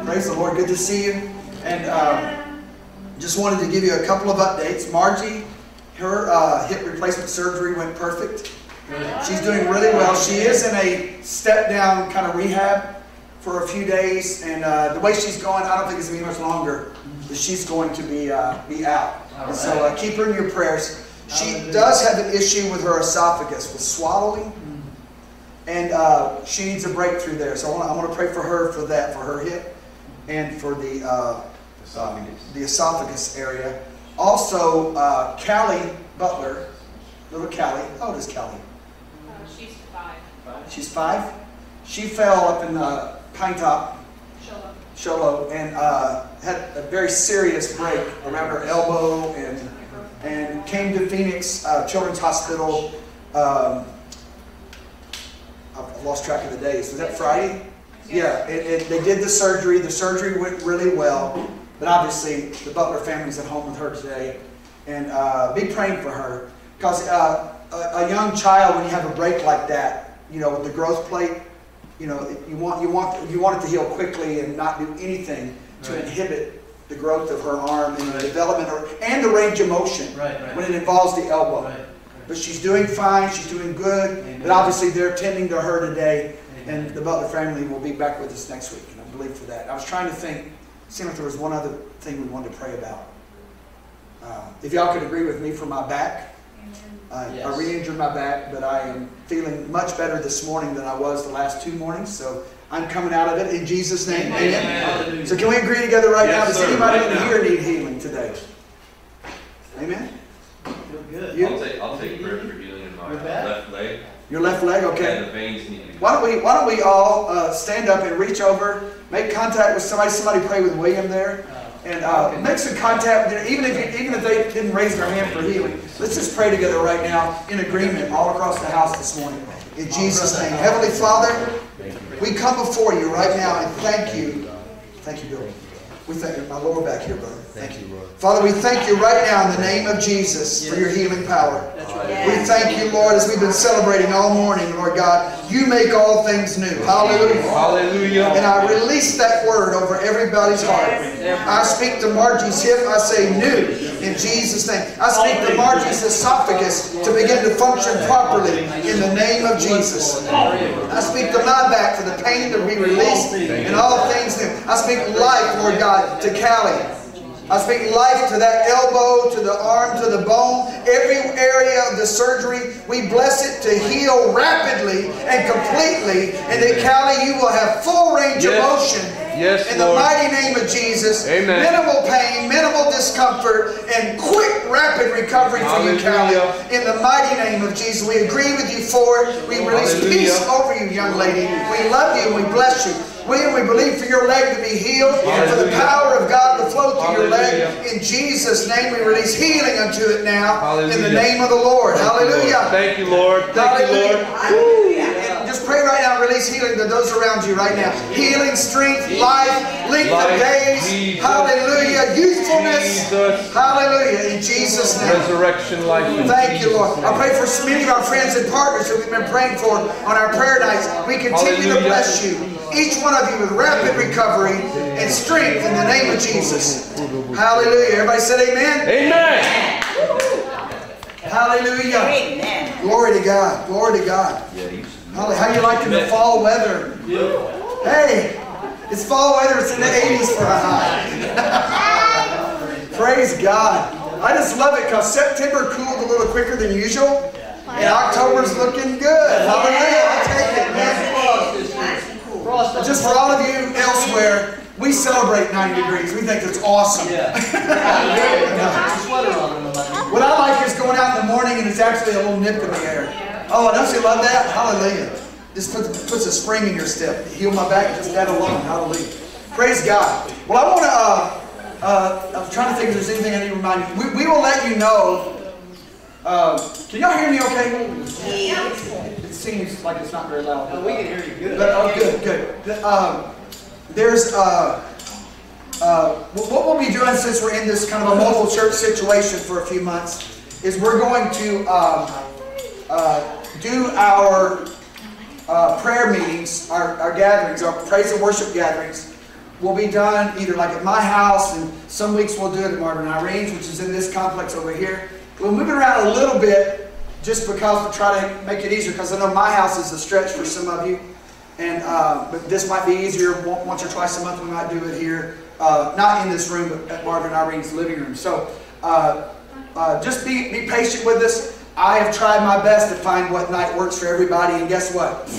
Praise the Lord. Good to see you. And just wanted to give you a couple of updates. Margie, her hip replacement surgery went perfect. She's doing really well. She is in a step-down kind of rehab for a few days. And the way she's going, I don't think it's going to be much longer that she's going to be out. And so keep her in your prayers. She does have an issue with her esophagus, with swallowing. And she needs a breakthrough there. So I want to pray for her for that, for her hip and for the esophagus area. Also, Callie Butler, little Callie. How old is Callie? She's 5. She's 5? She fell up in Pine Top, Sholo, and had a very serious break around her elbow and came to Phoenix Children's Hospital. I've lost track of the days. Was that Friday? Yeah, they did the surgery. The surgery went really well. But obviously, the Butler family's at home with her today. And be praying for her. Because a young child, when you have a break like that, you know, with the growth plate, you know, you want it to heal quickly and not do anything to inhibit the growth of her arm and the development and the range of motion when it involves the elbow. But she's doing fine, she's doing good. Amen. But obviously they're tending to her today. Amen. And the Butler family will be back with us next week. And I believe for that. I was trying to think, seemed like there was one other thing we wanted to pray about. If y'all could agree with me for my back. I re-injured my back, but I am feeling much better this morning than I was the last 2 mornings. So I'm coming out of it in Jesus' name. Amen. Amen. So can we agree together right now? Does anybody in here need healing today? Amen. Good. I'll take prayer for healing in my left leg. Your left leg, okay. And the veins need to be. Why don't we all stand up and reach over, make contact with somebody. Somebody pray with William there, and make some contact with them. Even if they didn't raise their hand for healing, let's just pray together right now in agreement all across the house this morning. In Jesus' name, Heavenly Father, we come before you right now and thank you. Thank you, Bill. We thank you. My lower back here, brother. Thank you, Lord. Father, we thank you right now in the name of Jesus for your healing power. That's right. We thank you, Lord, as we've been celebrating all morning, Lord God. You make all things new. Hallelujah. Hallelujah. And I release that word over everybody's heart. I speak to Margie's hip. I say new in Jesus' name. I speak to Margie's esophagus to begin to function properly in the name of Jesus. I speak to my back for the pain to be released and all things new. I speak life, Lord God, to Callie. I speak life to that elbow, to the arm, to the bone, every area of the surgery. We bless it to heal rapidly and completely, and that, Callie, you will have full range of motion. Yes, in the mighty name of Jesus. Amen. Minimal pain, minimal discomfort, and quick, rapid recovery for you, Callie. In the mighty name of Jesus, we agree with you for it. We release peace over you, young lady. We love you and we bless you. We believe for your leg to be healed and for the power of God to flow through your leg. In Jesus' name, we release healing unto it now. In the name of the Lord. Hallelujah. Thank you, Lord. Thank you, Lord. Hallelujah. Just pray right now. Release healing to those around you right now. Healing, strength, life, length of days. Hallelujah. Youthfulness. Hallelujah. In Jesus' name. Resurrection life. Thank you, Lord. I pray for many of our friends and partners who we've been praying for on our prayer nights. We continue to bless you. Each one of you with rapid recovery and strength in the name of Jesus. Hallelujah. Everybody said amen? Amen. Hallelujah. Amen. Glory to God. Glory to God. How do you like the fall weather? Hey, it's fall weather. It's in the 80s for a high. Praise God. I just love it because September cooled a little quicker than usual. And October's looking good. Hallelujah. I'll take it, man. Just for all of you elsewhere, we celebrate 90 degrees. We think it's awesome. What I like is going out in the morning and it's actually a little nip in the air. Oh, don't you love that? Hallelujah. This puts a spring in your step. Heal my back, just that alone. Hallelujah. Praise God. Well, I want to, I'm trying to think if there's anything I need to remind you. We will let you know. Can y'all hear me okay? It seems like it's not very loud. No, we can hear you good. But, good. There's what we'll be doing since we're in this kind of a mobile church situation for a few months is we're going to do our prayer meetings, our gatherings, our praise and worship gatherings will be done either like at my house, and some weeks we'll do it at Marvin Irene's, which is in this complex over here. We'll move it around a little bit just because to try to make it easier, because I know my house is a stretch for some of you. And but this might be easier. Once or twice a month we might do it here. Not in this room, but at Marvin Irene's living room. So just be patient with us. I have tried my best to find what night works for everybody, and guess what?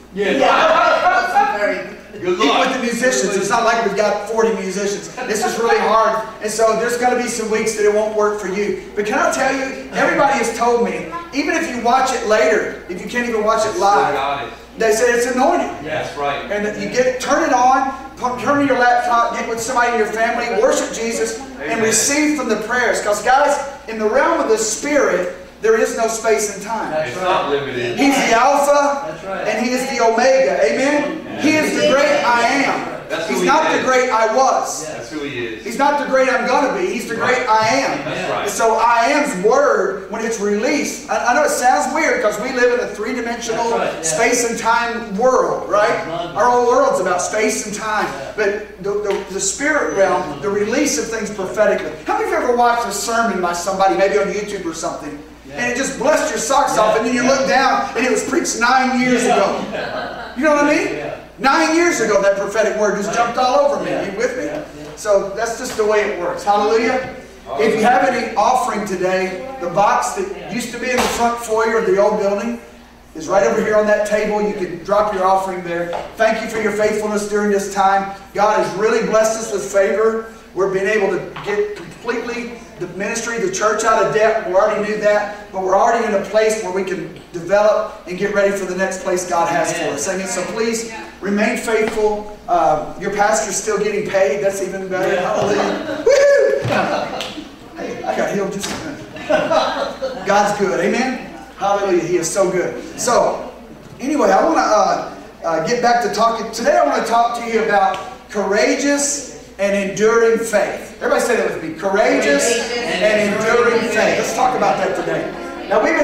Yeah. Good Even luck. with the musicians, it's not like we've got 40 musicians. This is really hard. And so there's going to be some weeks that it won't work for you. But can I tell you, everybody has told me, even if you watch it later, if you can't even watch it live, Got it. they say it's anointed. Yeah, that's right. And that you turn it on, turn to your laptop, get with somebody in your family, worship Jesus, and receive from the prayers. Because guys, in the realm of the Spirit, there is no space and time. It's not limited. He's the Alpha, That's right. and He is the Omega. Amen? He is the great I am. That's who He's He not is. the great I was. That's who He is. He's not the great I'm going to be. He's the great I am. That's And right. so I am's word, when it's released, I know it sounds weird because we live in a three-dimensional That's right, yeah. space and time world, right? Love it. Our whole world's about space and time. But the spirit realm, the release of things prophetically. How many of you ever watched a sermon by somebody, maybe on YouTube or something, and it just blessed your socks off, and then you look down and it was preached 9 years ago? You know what I mean? Yeah. 9 years ago, that prophetic word just jumped all over me. Are you with me? So that's just the way it works. Hallelujah. If you have any offering today, the box that used to be in the front foyer of the old building is right over here on that table. You can drop your offering there. Thank you for your faithfulness during this time. God has really blessed us with favor. We're being able to get completely the ministry, the church out of debt. We already knew that, but we're already in a place where we can develop and get ready for the next place God has for us. Amen. So please remain faithful. Your pastor's still getting paid. That's even better. Hallelujah. Woo! Hey, I got healed just a minute. God's good. Amen. Hallelujah. He is so good. So anyway, I want to get back to talking. Today I want to talk to you about courageous and enduring faith. Everybody say that with me. Courageous and enduring faith. Let's talk about that today. Now we've been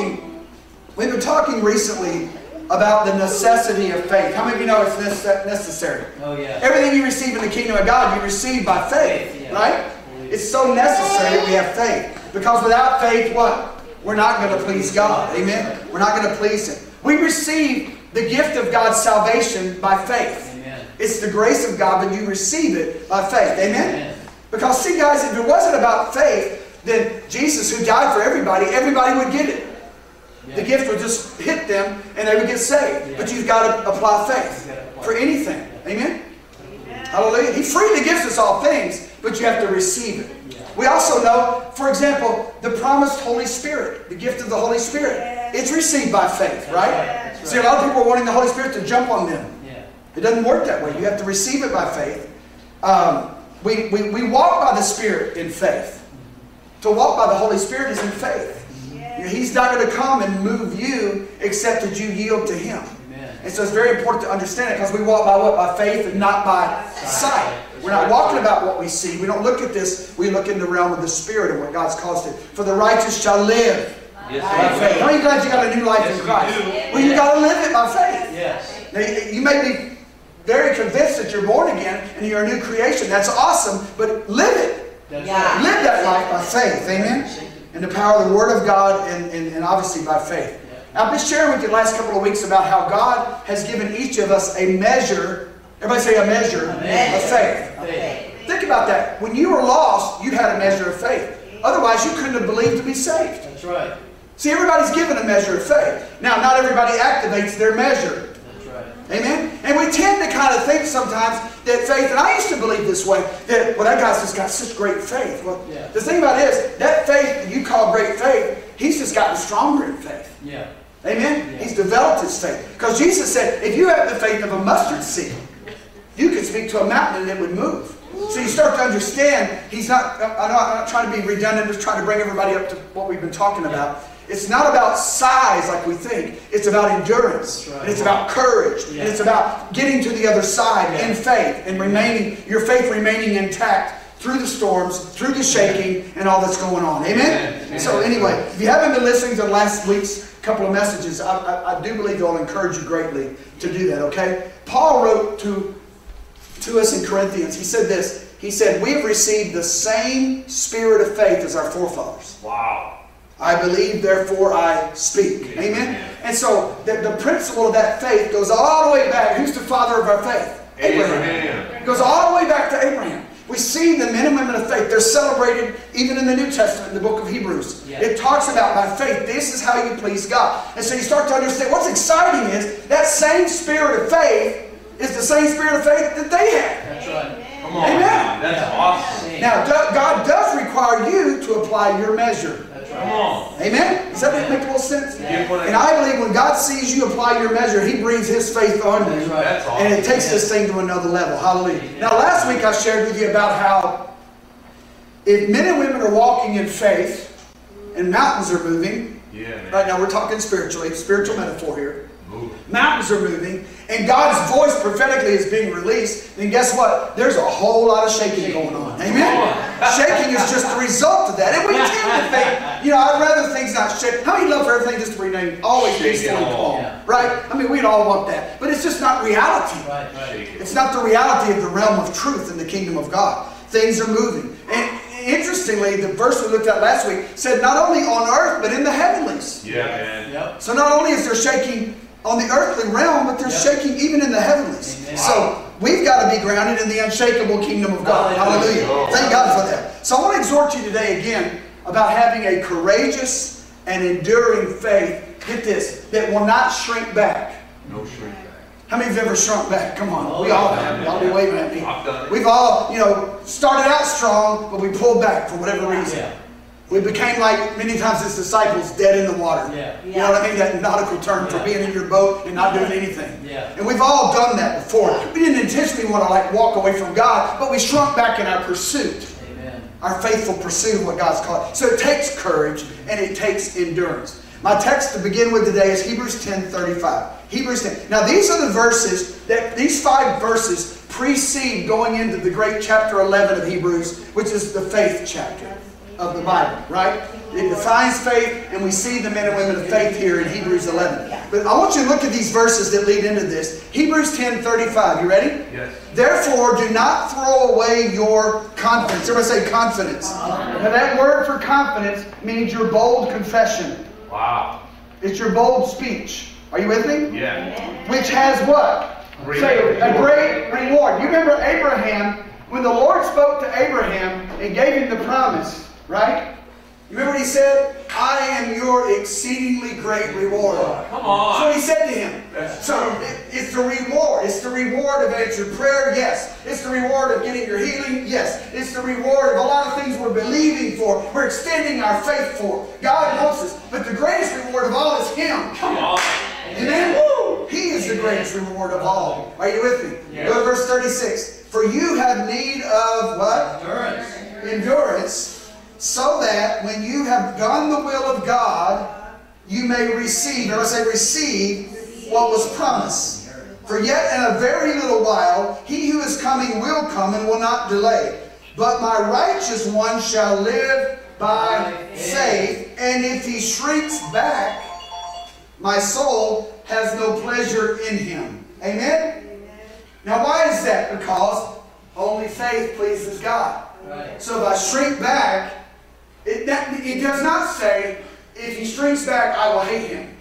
talking recently about the necessity of faith. How many of you know it's necessary? Oh, yeah. Everything you receive in the kingdom of God, you receive by faith, right? It's so necessary that we have faith. Because without faith, what? We're not going to please God. Amen? We're not going to please Him. We receive the gift of God's salvation by faith. It's the grace of God, but you receive it by faith. Amen? Because see guys, if it wasn't about faith, then Jesus, who died for everybody, everybody would get it. The gift would just hit them and they would get saved. But you've got to apply faith for anything. Amen? Hallelujah. He freely gives us all things, but you have to receive it. We also know, for example, the promised Holy Spirit, the gift of the Holy Spirit. It's received by faith, right? See, a lot of people are wanting the Holy Spirit to jump on them. It doesn't work that way. You have to receive it by faith. We walk by the Spirit in faith. To walk by the Holy Spirit is in faith. He's not going to come and move you except that you yield to Him. And so it's very important to understand it because we walk by what? By faith and not by sight. We're not walking about what we see. We don't look at this. We look in the realm of the Spirit and what God's caused it. For the righteous shall live by faith. How are you glad you got a new life in Christ? Well, you got to live it by faith. Yes. Now, you may be very convinced that you're born again and you're a new creation. That's awesome, but live it. Live that life by faith. Amen? And the power of the Word of God and obviously by faith. I've been sharing with you the last couple of weeks about how God has given each of us a measure. Everybody say a measure of faith. Think about that. When you were lost, you had a measure of faith. Otherwise, you couldn't have believed to be saved. That's right. See, everybody's given a measure of faith. Now, not everybody activates their measure. Amen? And we tend to kind of think sometimes that faith, and I used to believe this way, that, well, that guy's just got such great faith. Well, the thing about it is, that faith that you call great faith, he's just gotten stronger in faith. Amen? He's developed his faith. Because Jesus said, if you have the faith of a mustard seed, you could speak to a mountain and it would move. So you start to understand, he's not, I'm not trying to be redundant, just trying to bring everybody up to what we've been talking about. It's not about size like we think. It's about endurance. And it's about courage. And it's about getting to the other side in faith and your faith remaining intact through the storms, through the shaking, and all that's going on. Amen? So anyway, if you haven't been listening to last week's couple of messages, I do believe they'll encourage you greatly to do that, okay? Paul wrote to to us in Corinthians. He said this. He said, we have received the same spirit of faith as our forefathers. Wow. I believe, therefore I speak. Amen? And so the principle of that faith goes all the way back. Who's the father of our faith? Abraham. It goes all the way back to Abraham. We see the men and women of faith. They're celebrated even in the New Testament, in the book of Hebrews. Yeah. It talks about by faith, this is how you please God. And so you start to understand what's exciting is that same spirit of faith is the same spirit of faith that they had. That's right. Come on. Amen. That's awesome. Now, God does require you to apply your measure. Come on. Amen? Does that make a little sense? Yeah. And I believe when God sees you apply your measure, He brings His faith on you. That's awesome. And it takes this thing to another level. Hallelujah. Now, last week I shared with you about how if men and women are walking in faith and mountains are moving, right now we're talking spiritually, spiritual metaphor here. Mountains are moving, and God's voice prophetically is being released, then guess what? There's a whole lot of shaking going on. Amen? Shaking is just the result of that. And we tend to think, I'd rather things not shake. How many love for everything just to remain always peaceful and calm? Right? I mean, we'd all want that. But it's just not reality. It's not the reality of the realm of truth in the kingdom of God. Things are moving. And interestingly, the verse we looked at last week said not only on earth, but in the heavenlies. Yeah, man. Yep. So not only is there shaking on the earthly realm, but there's shaking even in the heavenlies. Amen. So we've got to be grounded in the unshakable kingdom of God. Hallelujah. Thank God for that. So I want to exhort you today again about having a courageous and enduring faith, get this, that will not shrink back. No shrink back. How many of you have ever shrunk back? Come on. We all have. Y'all be waving at me. I've done it. We've all, started out strong, but we pulled back for whatever reason. Yeah. We became like, many times as disciples, dead in the water. Yeah. You know what I mean? That nautical term for being in your boat and not doing anything. Yeah. And we've all done that before. We didn't intentionally want to walk away from God, but we shrunk back in our pursuit. Amen. Our faithful pursuit of what God's called. So it takes courage and it takes endurance. My text to begin with today is Hebrews 10:35. Hebrews 10. Now these are the verses, these 5 verses precede going into the great chapter 11 of Hebrews, which is the faith chapter of the Bible, right? It defines faith, and we see the men and women of faith here in Hebrews 11. But I want you to look at these verses that lead into this. Hebrews 10:35. You ready? Yes. Therefore, do not throw away your confidence. Everybody say confidence. Now that word for confidence means your bold confession. Wow. It's your bold speech. Are you with me? Yeah. Which has what? Say a great reward. You remember Abraham, when the Lord spoke to Abraham and gave him the promise, right? You remember what he said? I am your exceedingly great reward. Come on. So he said to him. So it's the reward. It's the reward of answered prayer, yes. It's the reward of getting your healing, yes. It's the reward of a lot of things we're believing for. We're extending our faith for. God wants us. But the greatest reward of all is Him. Come on. Amen? Woo! He is the greatest reward of all. Are you with me? Yeah. Go to verse 36. For you have need of what? Endurance. Endurance. So that when you have done the will of God, you may receive, or I say receive, what was promised. For yet in a very little while, he who is coming will come and will not delay. But my righteous one shall live by faith, and if he shrinks back, my soul has no pleasure in him. Amen? Now why is that? Because only faith pleases God. So if I shrink back, it does not say, if he shrinks back, I will hate him.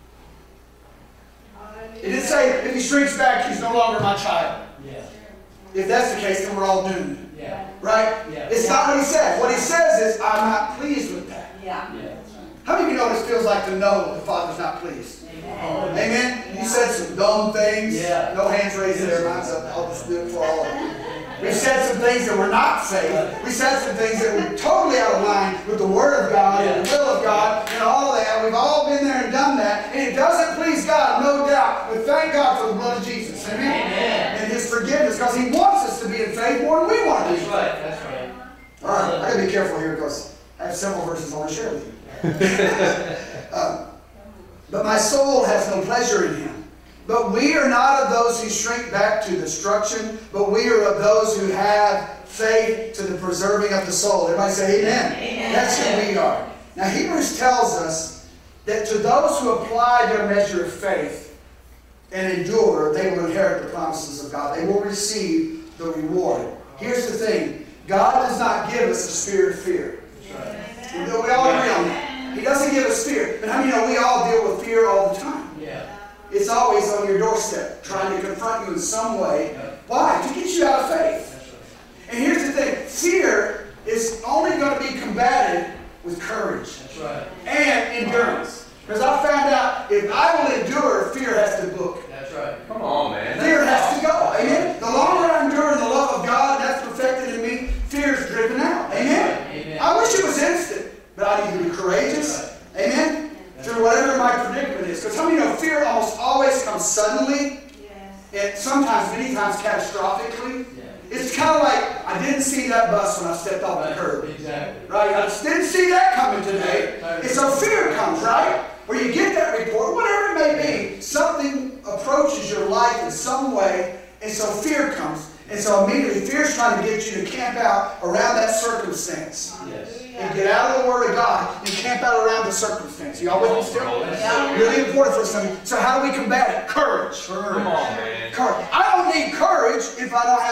It didn't say, if he shrinks back, he's no longer my child. Yeah. If that's the case, then we're all doomed. Yeah. Right? Yeah. It's not what he said. What he says is, I'm not pleased with that. Yeah. How many of you know what it feels like to know the Father's not pleased? Amen. Amen? You said some dumb things. Yeah. No hands raised there. Mine's up. I'll just do it for all of you. We said some things that were not faith. We said some things that were totally out of line with the Word of God and the will of God and all that. We've all been there and done that. And it doesn't please God, no doubt. But thank God for the blood of Jesus. Amen? Amen. And His forgiveness, because He wants us to be in faith more than we want to be. That's right. That's right. All right, I got to be careful here because I have several verses I want to share with you. But my soul has no pleasure in him. But we are not of those who shrink back to destruction, but we are of those who have faith to the preserving of the soul. Everybody say amen. Amen. That's who we are. Now Hebrews tells us that to those who apply their measure of faith and endure, they will inherit the promises of God. They will receive the reward. Here's the thing. God does not give us a spirit of fear. We all agree on that. He doesn't give us fear. But how many know we all deal with fear all the time? It's always on your doorstep, trying to confront you in some way. Why? To get you out of faith. And here's the thing. Fear is only going to be combated with courage. And endurance. Because I found out if I will endure, fear has to book. Come on, man. Fear has to go. Amen? The longer I endure in the love of God, that's perfected in me, fear is driven out. Amen? I wish it was instant, but I need to be courageous. Amen? Through whatever my predicament is. Because how many know fear almost always comes suddenly? And sometimes, many times, catastrophically. It's kind of like, I didn't see that bus when I stepped off the curb. Right? I just didn't see that coming today. And so fear comes, right? Where you get that report, whatever it may be, something approaches your life in some way, and so fear comes. And so immediately, fear is trying to get you to camp out around that circumstance. And get out of the Word of God and camp out around the circumstance. You all with me still? Really important for something. So how do we combat it? Courage. Come on, man. Courage. I don't need courage if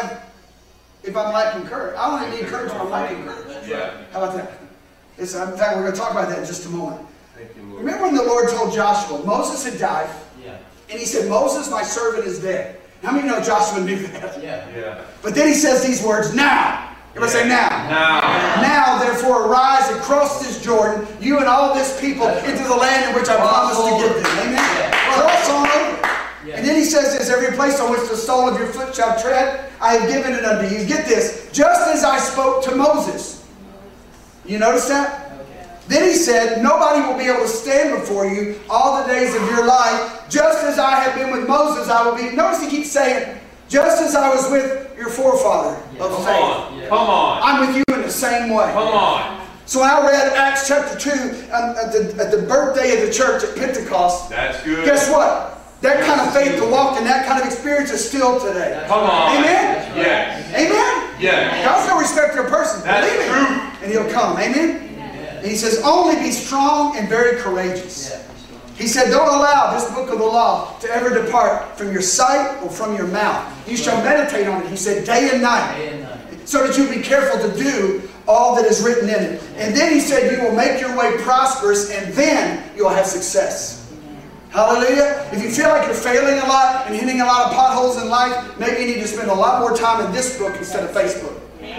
I'm lacking courage. I only need courage when I'm lacking courage. How about that? In fact, we're going to talk about that in just a moment. Thank you, Lord. Remember when the Lord told Joshua, Moses had died, and he said, Moses, my servant, is dead. How many know Joshua knew that? But then he says these words, now. Everybody say now. Now, therefore, arise and cross this Jordan, you and all this people, into the land in which I promised to give them. Amen? Cross on over. And then he says this, every place on which the sole of your foot shall tread, I have given it unto you. Get this, just as I spoke to Moses. You notice that? Then he said, nobody will be able to stand before you all the days of your life. Just as I have been with Moses, I will be. Notice he keeps saying, just as I was with your forefather of faith. Come on. I'm with you in the same way. Come on. So when I read Acts chapter 2 at the birthday of the church at Pentecost, That's good. guess what? That kind of faith to walk in that kind of experience is still today. Come on. Amen? Yes. Amen? Yes. God's no respecter of person. That's Believe true. it. And He'll come. Amen? And He says, only be strong and very courageous. He said, don't allow this book of the law to ever depart from your sight or from your mouth. You shall meditate on it, he said, day and night. So that you be careful to do all that is written in it. And then he said, you will make your way prosperous, and then you'll have success. Hallelujah. If you feel like you're failing a lot and hitting a lot of potholes in life, maybe you need to spend a lot more time in this book instead of Facebook.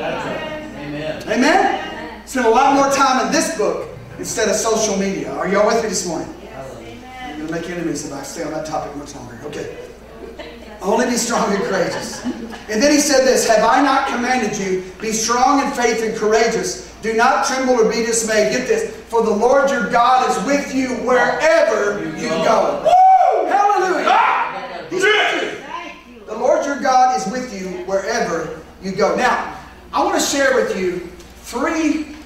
Amen. Amen? Spend a lot more time in this book instead of social media. Are y'all with me this morning? I'm going to make enemies if I stay on that topic much longer. Okay. Only be strong and courageous. And then he said this, have I not commanded you, be strong in faith and courageous. Do not tremble or be dismayed. Get this. For the Lord your God is with you wherever you go. Woo! Hallelujah. He's with you. The Lord your God is with you wherever you go. Now, I want to share with you 3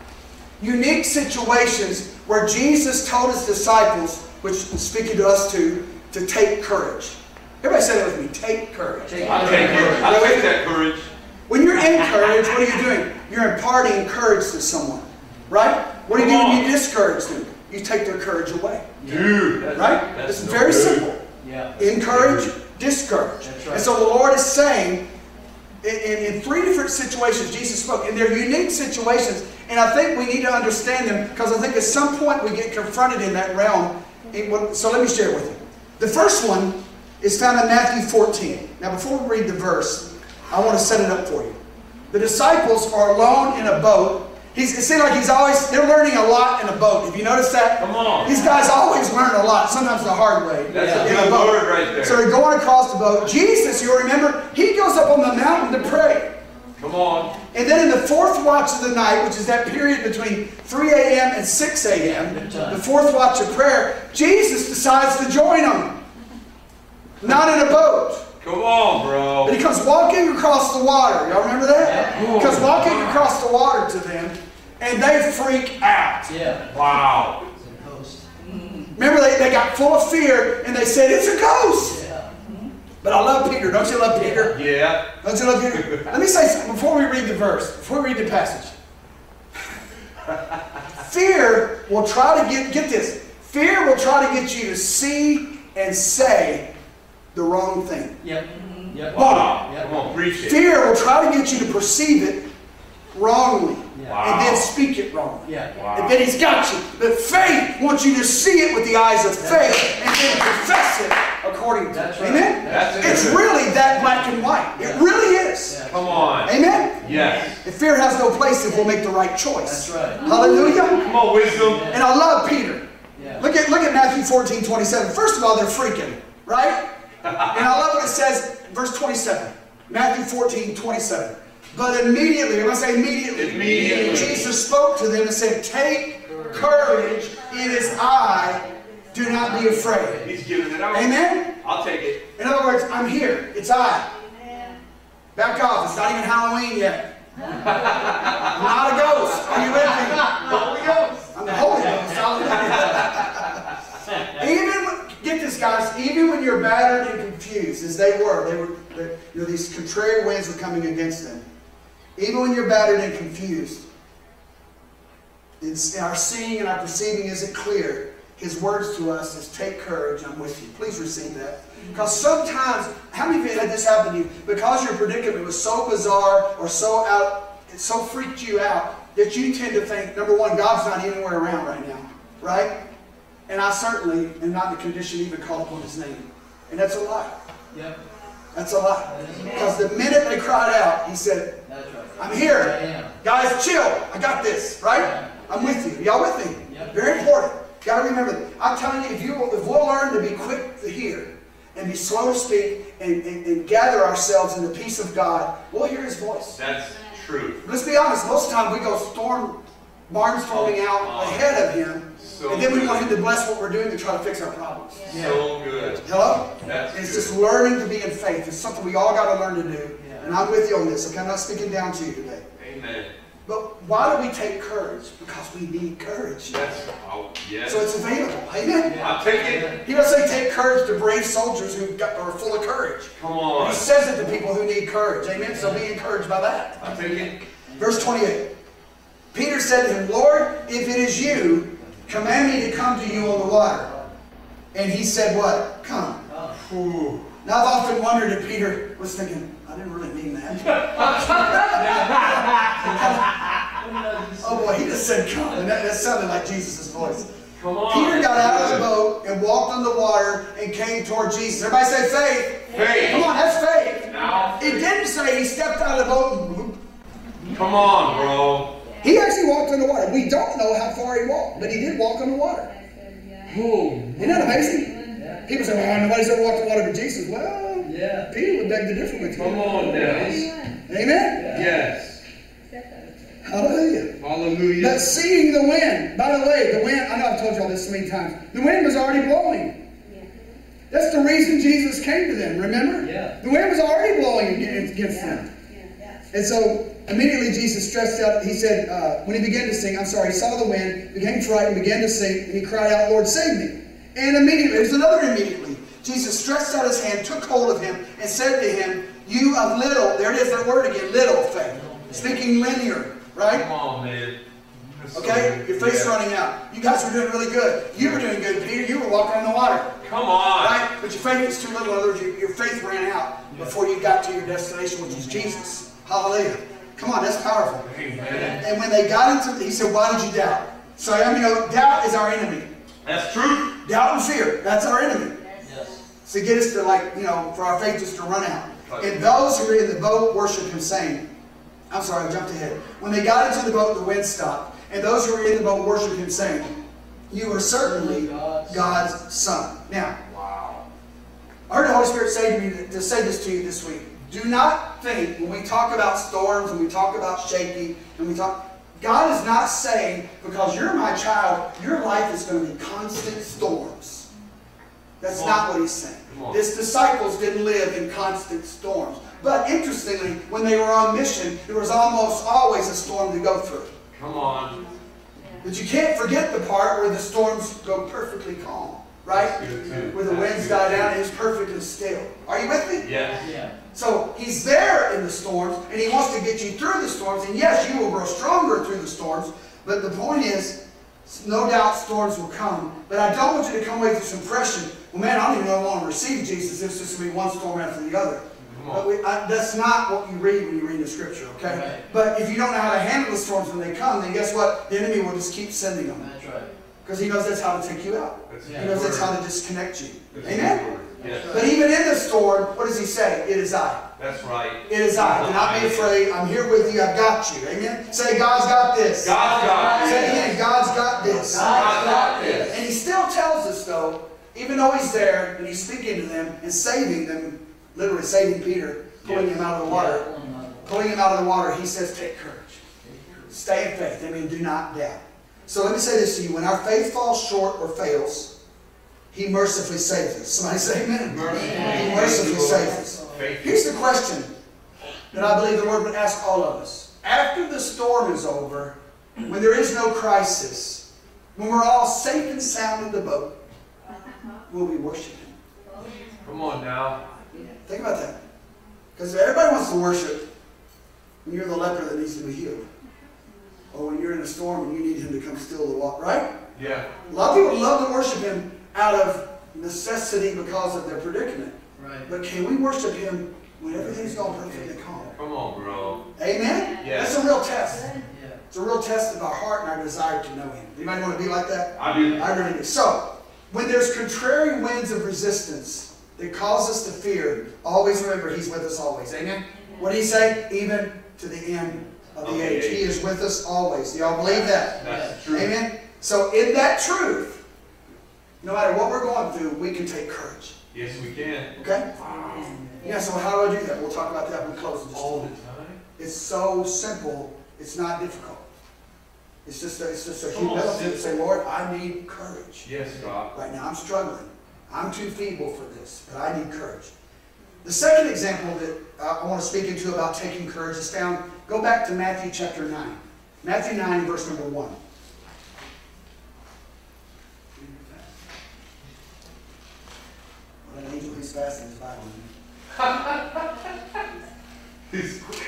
unique situations where Jesus told His disciples, which is speaking to us too, to take courage. Everybody say that with me. Take courage. I'll take it. I'll take that courage. When you're in courage, what are you doing? You're imparting courage to someone. Right? What do you do when you discourage them? You take their courage away. Dude. Right? It's very simple. Encourage, discourage. And so the Lord is saying, in 3 different situations Jesus spoke, and they're unique situations, and I think we need to understand them, because I think at some point we get confronted in that realm. So let me share it with you. The first one is found in Matthew 14. Now before we read the verse, I want to set it up for you. The disciples are alone in a boat. It seems like they're learning a lot in a boat. Have you noticed that? Come on. These guys always learn a lot, sometimes the hard way. That's a good word right there. So they're going across the boat. Jesus, you'll remember, He goes up on the mountain to pray. Come on. And then in the 4th watch of the night, which is that period between 3 a.m. and 6 a.m., the 4th watch of prayer, Jesus decides to join them. Not in a boat. Come on, bro. But He comes walking across the water. Y'all remember that? He comes walking across the water to them, and they freak out. Wow. Remember, they got full of fear, and they said, it's a ghost. But I love Peter. Don't you love Peter? Yeah. Don't you love Peter? Let me say something before we read the verse, before we read the passage. Fear will try to get this. Fear will try to get you to see and say the wrong thing. Yep. Wow. Yep. Come on, preach it. Fear will try to get you to perceive it wrongly Yeah. and then Wow. speak it wrongly. Yeah. Wow. And then he's got you. But faith wants you to see it with the eyes of faith and then confess it according to That's it. right. Amen? That's it. It's really that black and white. It really is. Yeah. Come on. Amen? Yes. And fear has no place if we'll make the right choice. That's right. Hallelujah. Come on, wisdom. And I love Peter. Yeah. Look at Matthew 14:27. First of all, they're freaking, right? And I love what it says, verse 27. Matthew 14:27. But immediately, everyone say immediately. Immediately. Jesus spoke to them and said, take courage, it is I, do not be afraid. He's giving it out. Amen? I'll take it. In other words, I'm here, it's I. Back off, it's not even Halloween yet. I'm not a ghost. Are you with me? Holy Ghost. I'm the Holy Ghost. Get this, guys, even when you're battered and confused, as they were, these contrary winds were coming against them. Even when you're battered and confused, our seeing and our perceiving isn't clear. His words to us is, take courage, I'm with you. Please receive that. Because sometimes, how many of you had this happen to you? Because your predicament was so bizarre or so it so freaked you out that you tend to think, number one, God's not anywhere around right now. Right? And I certainly am not in a condition to even call upon His name. And that's a lie. Yep. That's a lie. Because the minute they cried out, He said, That's right. I'm here. I am. Guys, chill. I got this. Right? I'm with you. Y'all with me? Yep. Very important. You got to remember that. I'm telling you, if we'll learn to be quick to hear and be slow to speak and gather ourselves in the peace of God, we'll hear His voice. That's true. Let's be honest. Most of the time we go barnstorming out ahead of Him. So And then we good. want Him to bless what we're doing to try to fix our problems. So good. Hello? That's It's good. just learning to be in faith. It's something we all got to learn to do. Yeah. And I'm with you on this. Okay? I'm not speaking down to you today. Amen. But why do we take courage? Because we need courage. That's, yes. So it's available. Amen? I'll take it. He doesn't say take courage to brave soldiers who are full of courage. Come He on. says it to people who need courage. Amen? So be encouraged by that. I'll take it. Verse 28. Peter said to Him, Lord, if it is you, command me to come to you on the water. And He said what? Come. Ooh. Now I've often wondered if Peter was thinking, I didn't really mean that. Oh boy, he just said come. And that sounded like Jesus' voice. Come on. Peter got out of the boat and walked on the water and came toward Jesus. Everybody say faith. Faith. Come on, that's faith. Now. It didn't say he stepped out of the boat and whoop. Come on, bro. He actually walked on the water. We don't know how far he walked, but he did walk on the water. Ooh. Isn't that amazing? People say, well, nobody's ever walked on water but Jesus. Well, Yeah. Peter would beg to differ with you. Come on, Dennis. Amen? Yes. Hallelujah. Hallelujah. But seeing the wind, by the way, the wind, I know I've told y'all this so many times, the wind was already blowing. That's the reason Jesus came to them, remember? Yeah. The wind was already blowing against them. And so immediately Jesus stretched out, he said, when he began to sing, he saw the wind, became frightened, began to sing, and he cried out, Lord, save me. And immediately, there's another immediately. Jesus stretched out His hand, took hold of him, and said to him, you of little, there it is, that word again, little faith. Speaking linear, right? Come on, man. That's so Okay? good. Your faith's Yeah. running out. You guys were doing really good. You were doing good, Peter. You were walking on the water. Come on. Right? But your faith was too little. In other words, your faith ran out before you got to your destination, which is Jesus. Hallelujah. Come on, that's powerful. Amen. And when they got into, he said, why did you doubt? So, doubt is our enemy. That's true. Doubt and fear, that's our enemy. Yes. To get us to for our faith just to run out. And those who were in the boat worshiped Him, saying, I jumped ahead. When they got into the boat, the wind stopped. And those who were in the boat worshiped Him, saying, you are certainly God's Son. Now, Wow. I heard the Holy Spirit say to me to say this to you this week. Do not think when we talk about storms and we talk about shaky and God is not saying, because you're my child, your life is going to be constant storms. That's not what He's saying. His disciples didn't live in constant storms. But interestingly, when they were on mission, there was almost always a storm to go through. Come on. But you can't forget the part where the storms go perfectly calm. Right? Where the winds die down and it's perfectly still. Are you with me? Yes. Yeah. So He's there in the storms, and He wants to get you through the storms. And yes, you will grow stronger through the storms. But the point is, no doubt storms will come. But I don't want you to come away with this impression, well, man, I don't even know I want to receive Jesus. It's just going to be one storm after the other. Come But on. that's not what you read when you read the scripture, okay? Right. But if you don't know how to handle the storms when they come, then guess what? The enemy will just keep sending them. That's right. Because he knows that's how to take you out. That's Yeah. He knows that's how to disconnect you. That's Amen? Yes. But even in the storm, what does he say? It is I. That's right. It is I. Do not be afraid. I'm here with you. I've got you. Amen? Say, God's got this. God's got Say this. again, God's got this. God's got this. And he still tells us, though, even though he's there and he's speaking to them and saving them, literally saving Peter, pulling him out of the water, pulling him out of the water, he says, take courage. Stay in faith. Amen. Do not doubt. So let me say this to you. When our faith falls short or fails, he mercifully saves us. Somebody say amen. He mercifully saves us. Here's the question that I believe the Lord would ask all of us. After the storm is over, when there is no crisis, when we're all safe and sound in the boat, will we worship him? Come on now. Think about that. Because everybody wants to worship when you're the leper that needs to be healed. Or when you're in a storm and you need him to come still the water, right? Yeah. A lot of people love to worship him out of necessity because of their predicament. Right. But can we worship him when everything's gone perfectly calm? Come on, bro. Amen? Yes. That's a real test. Yeah. It's a real test of our heart and our desire to know him. Anybody want to be like that? I do. I really do. So, when there's contrary winds of resistance that cause us to fear, always remember he's with us always. Amen? What did he say? Even to the end of the age. He is with us always. Do y'all believe that? That's true. Amen? So in that truth, no matter what we're going through, we can take courage. Yes, we can. Okay? Yeah, so how do I do that? We'll talk about that when we close in just a All moment. the time. It's so simple, it's not difficult. It's just a Come on, humility to simple. say, Lord, I need courage. Yes, God. Right now I'm struggling. I'm too feeble for this, but I need courage. The second example that I want to speak into about taking courage is found, go back to Matthew chapter 9. Matthew 9, verse number 1. Well, an angel who's fast in his Bible. He's quick.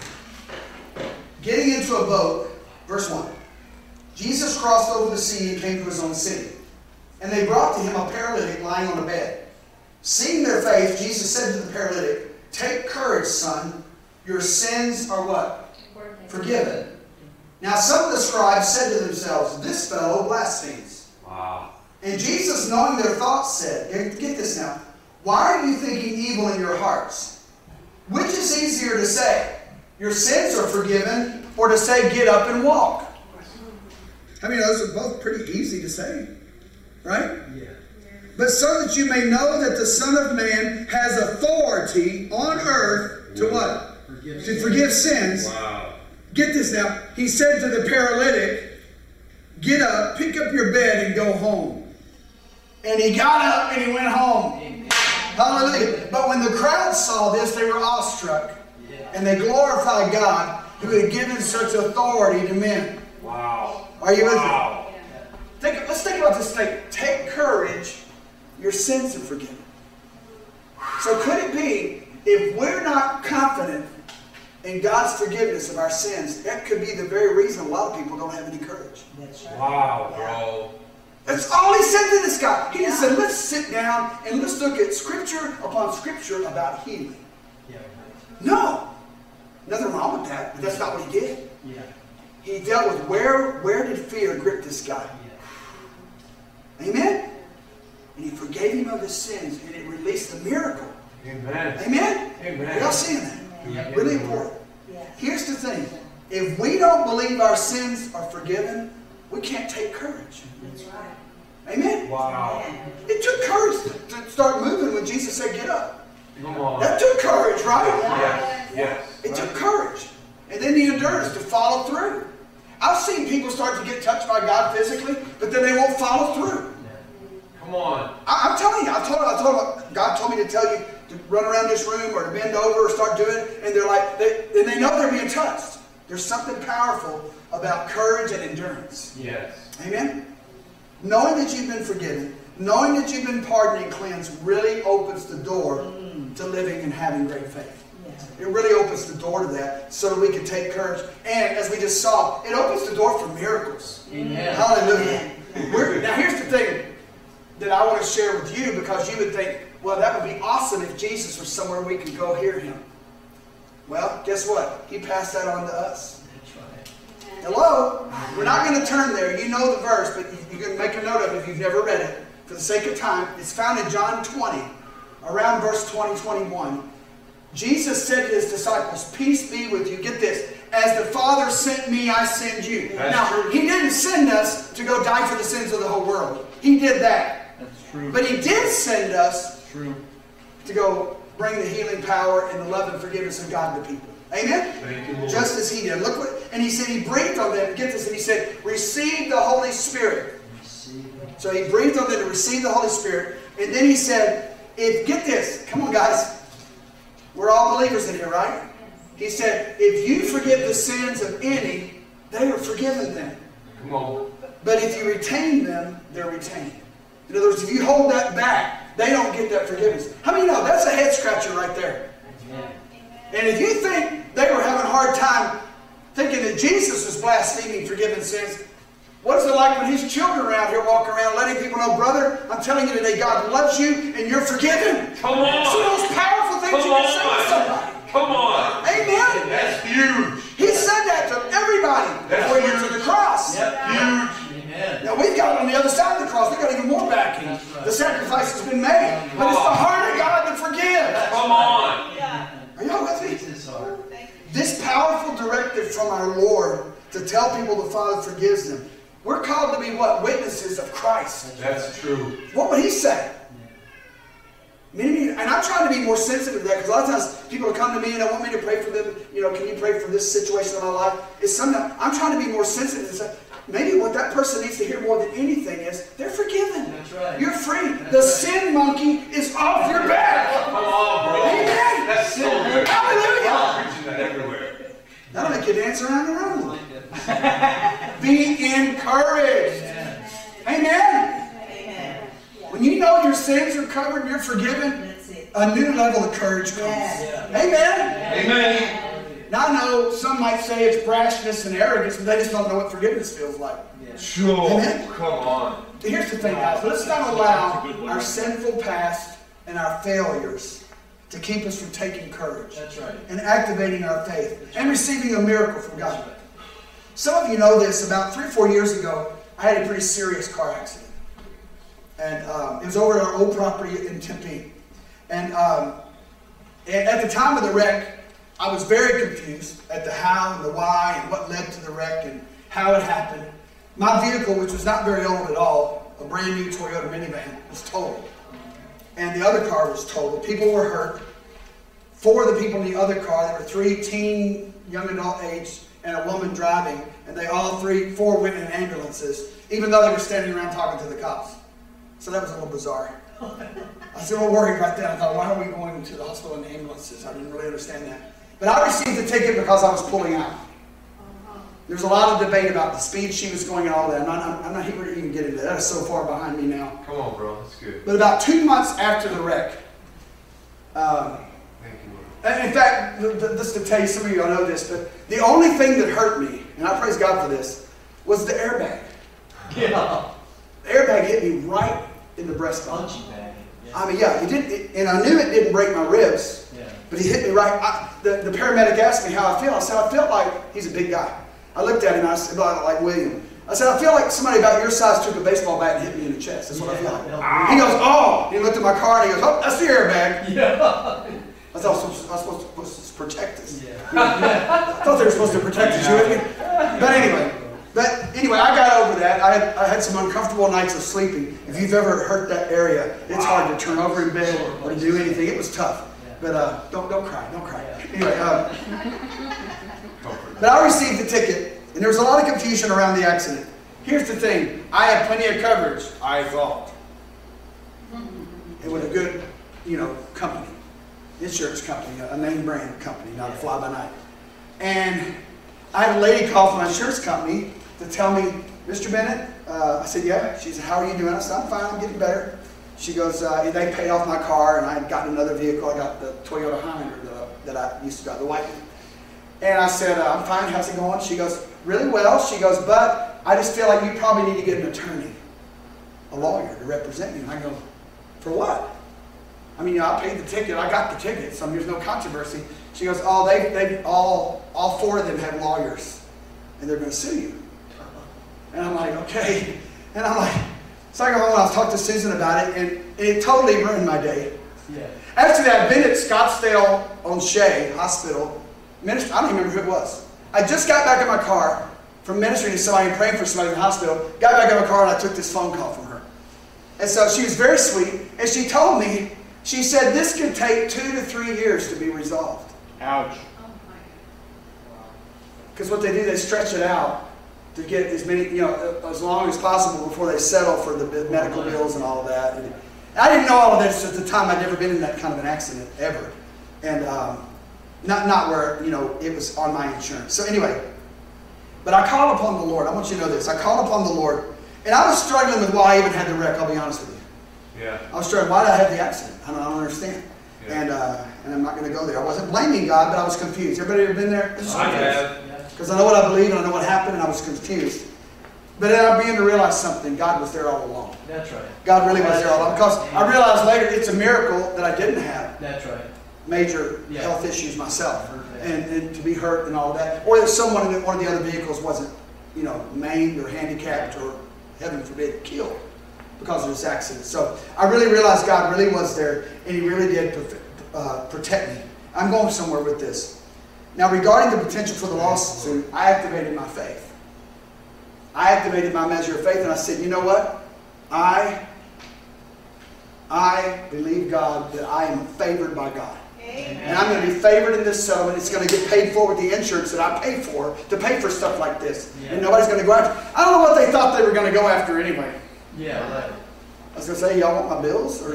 Getting into a boat, verse 1. Jesus crossed over the sea and came to his own city. And they brought to him a paralytic lying on a bed. Seeing their faith, Jesus said to the paralytic, take courage, son. Your sins are what? Forgiven. Now some of the scribes said to themselves, this fellow blasphemes. Wow. And Jesus, knowing their thoughts, said, get this now, why are you thinking evil in your hearts? Which is easier to say, your sins are forgiven, or to say, get up and walk? I mean, those are both pretty easy to say, right? Yeah. But so that you may know that the Son of Man has authority on earth to what? To forgive sins. Wow. Get this now. He said to the paralytic, get up, pick up your bed, and go home. And he got up and he went home. Amen. Hallelujah. But when the crowd saw this, they were awestruck. Yeah. And they glorified God who had given such authority to men. Wow. Are you with me? Wow. Let's think about this thing. Take courage. Your sins are forgiven. So could it be, if we're not confident in God's forgiveness of our sins, that could be the very reason a lot of people don't have any courage. Wow, bro. That's all he said to this guy. He just said, let's sit down and let's look at scripture upon scripture about healing. Yeah. No. Nothing wrong with that, but that's not what he did. Yeah. He dealt with where did fear grip this guy? Yeah. Amen? And he forgave him of his sins, and it released the miracle. Amen. Amen? Amen. Y'all seeing that? Yeah. Really important. Here's the thing. If we don't believe our sins are forgiven, we can't take courage. That's right. Amen? Wow. It took courage to start moving when Jesus said, get up. Come on. That took courage, right? Yes. Yes. It took courage. And then the endurance to follow through. I've seen people start to get touched by God physically, but then they won't follow through. Come on. I'm telling you, I told them, God told me to tell you to run around this room or to bend over or start doing it. And they're like, they know they're being touched. There's something powerful about courage and endurance. Yes. Amen? Knowing that you've been forgiven, knowing that you've been pardoned and cleansed really opens the door to living and having great faith. It really opens the door to that so that we can take courage. And as we just saw, it opens the door for miracles. Amen. Hallelujah. Now here's the thing that I want to share with you, because you would think, well, that would be awesome if Jesus was somewhere we could go hear him. Well, guess what? He passed that on to us. That's right. Hello? We're not going to turn there. You know the verse, but you can make a note of it if you've never read it. For the sake of time, it's found in John 20, around verse 20, 21. Jesus said to his disciples, peace be with you. Get this. As the Father sent me, I send you. That's now, true. he didn't send us to go die for the sins of the whole world. He did that. That's true. But he did send us That's true. to go bring the healing power and the love and forgiveness of God to people. Amen? Thank you, Lord. Just as he did. Look what, and he said he breathed on them. Get this, and he said, receive the Holy Spirit. Receive it. So he breathed on them to receive the Holy Spirit. And then he said, get this, come on guys. We're all believers in here, right? He said, if you forgive the sins of any, they are forgiven them. Come on. But if you retain them, they're retained. In other words, if you hold that back, they don't get that forgiveness. How many know that's a head scratcher right there? Yeah. And if you think they were having a hard time thinking that Jesus was blaspheming forgiving sins, what is it like when his children around here walk around letting people know, brother, I'm telling you today, God loves you and you're forgiven. Come on. It's the most powerful things Come you can say to on. somebody. Come on. Amen. That's huge. He said that to everybody That's before he went to huge. the cross. Yep. Huge. Amen. Now we've got on the other side of the cross, we've got even more backing. That's right. The sacrifice has been made. But it's the heart of God that forgives. Come on. Are y'all with me? It's his heart. This powerful directive from our Lord to tell people the Father forgives them. We're called to be what? Witnesses of Christ. That's true. What would he say? And I'm trying to be more sensitive to that because a lot of times people will come to me and they want me to pray for them. You know, can you pray for this situation in my life? It's sometimes I'm trying to be more sensitive to say, maybe what that person needs to hear more than anything is they're forgiven. That's right. You're free. The sin monkey is off your back. Come on, bro. Amen. That's so good. Hallelujah. I'm preaching that everywhere. That'll make you dance around the room. Be encouraged. Amen. When you know your sins are covered and you're forgiven, a new level of courage comes. Amen. Amen. Now I know some might say it's brashness and arrogance, but they just don't know what forgiveness feels like. Sure. Amen. Come on. Here's the thing, guys. Let's not allow our sinful past and our failures to keep us from taking courage. That's right. And activating our faith and receiving a miracle from God. Some of you know this. About 3 or 4 years ago, I had a pretty serious car accident. And it was over at our old property in Tempe. And at the time of the wreck, I was very confused at the how and the why and what led to the wreck and how it happened. My vehicle, which was not very old at all, a brand new Toyota minivan, was totaled. And the other car was totaled. People were hurt. 4 of the people in the other car, there were 3 teen, young adult age, and a woman driving, and they all 4 went in ambulances, even though they were standing around talking to the cops. So that was a little bizarre. I was a little worried right then. I thought, why are we going to the hospital in ambulances? I didn't really understand that. But I received the ticket because I was pulling out. There's a lot of debate about the speed she was going and all that. I'm not here to even get into that. That is so far behind me now. Come on, bro. That's good. But about 2 months after the wreck, Thank you, Lord. in fact, just to tell you, some of you all know this, but the only thing that hurt me, and I praise God for this, was the airbag. Yeah. The airbag hit me right in the breastbone. Punchy bag. I mean, yeah, he did, and I knew it didn't break my ribs, Yeah. but he hit me right. The paramedic asked me how I feel. I said, I felt like he's a big guy. I looked at him and I said, like William. I said, I feel like somebody about your size took a baseball bat and hit me in the chest. That's what I feel like. He goes, oh. He looked at my car and he goes, oh, that's the airbag. Yeah. I thought I was supposed to protect us. Yeah. I thought they were supposed to protect us. You with me? But anyway, I got over that. I had some uncomfortable nights of sleeping. If you've ever hurt that area, it's hard to turn over in bed or to do anything. It was tough. But don't cry. Don't cry. Anyway, but I received the ticket, and there was a lot of confusion around the accident. Here's the thing. I had plenty of coverage, I thought. It was a good, company. Insurance company, a name brand company, not a fly-by-night. And I had a lady call from my insurance company to tell me, Mr. Bennett, I said, yeah. She said, how are you doing? I said, I'm fine, I'm getting better. She goes, they paid off my car, and I had gotten another vehicle. I got the Toyota Highlander that I used to drive, the white one. And I said, I'm fine, how's it going? She goes, really well. She goes, but I just feel like you probably need to get an attorney, a lawyer to represent you. And I go, for what? I mean, I paid the ticket. I got the ticket, so there's no controversy. She goes, oh, they all 4 of them have lawyers, and they're going to sue you. And I'm like, okay. And I'm like, so I go home and I'll talk to Susan about it, and it totally ruined my day. Yeah. After that, I've been at Scottsdale on Shea Hospital. I don't even remember who it was. I just got back in my car from ministering to somebody and praying for somebody in the hospital. Got back in my car and I took this phone call from her. And so she was very sweet, and she told me, she said, this can take 2 to 3 years to be resolved. Ouch. Oh my Because what they do, they stretch it out to get as many, as long as possible before they settle for the medical bills and all of that. And I didn't know all of this at the time. I'd never been in that kind of an accident ever. And not where, it was on my insurance. So anyway, but I called upon the Lord. I want you to know this. I called upon the Lord. And I was struggling with why I even had the wreck, I'll be honest with you. Yeah. I was struggling. Why did I have the accident? I don't understand. Yeah. And I'm not going to go there. I wasn't blaming God, but I was confused. Everybody ever been there? I have. Because I know what I believe and I know what happened, and I was confused. But then I began to realize something. God was there all along. That's right. God really was there all along. Because I realized later it's a miracle that I didn't have That's right. major health issues myself. And to be hurt and all that. Or that someone in one of the other vehicles wasn't, maimed or handicapped or, heaven forbid, killed because of this accident. So I really realized God really was there, and He really did protect me. I'm going somewhere with this. Now, regarding the potential for the lawsuit, I activated my faith. I activated my measure of faith, and I said, you know what? I believe God that I am favored by God. And I'm going to be favored in this settlement. It's going to get paid for with the insurance that I pay for to pay for stuff like this. Yeah. And nobody's going to go after. I don't know what they thought they were going to go after anyway. Yeah, right. I was going to say, y'all want my bills? Or,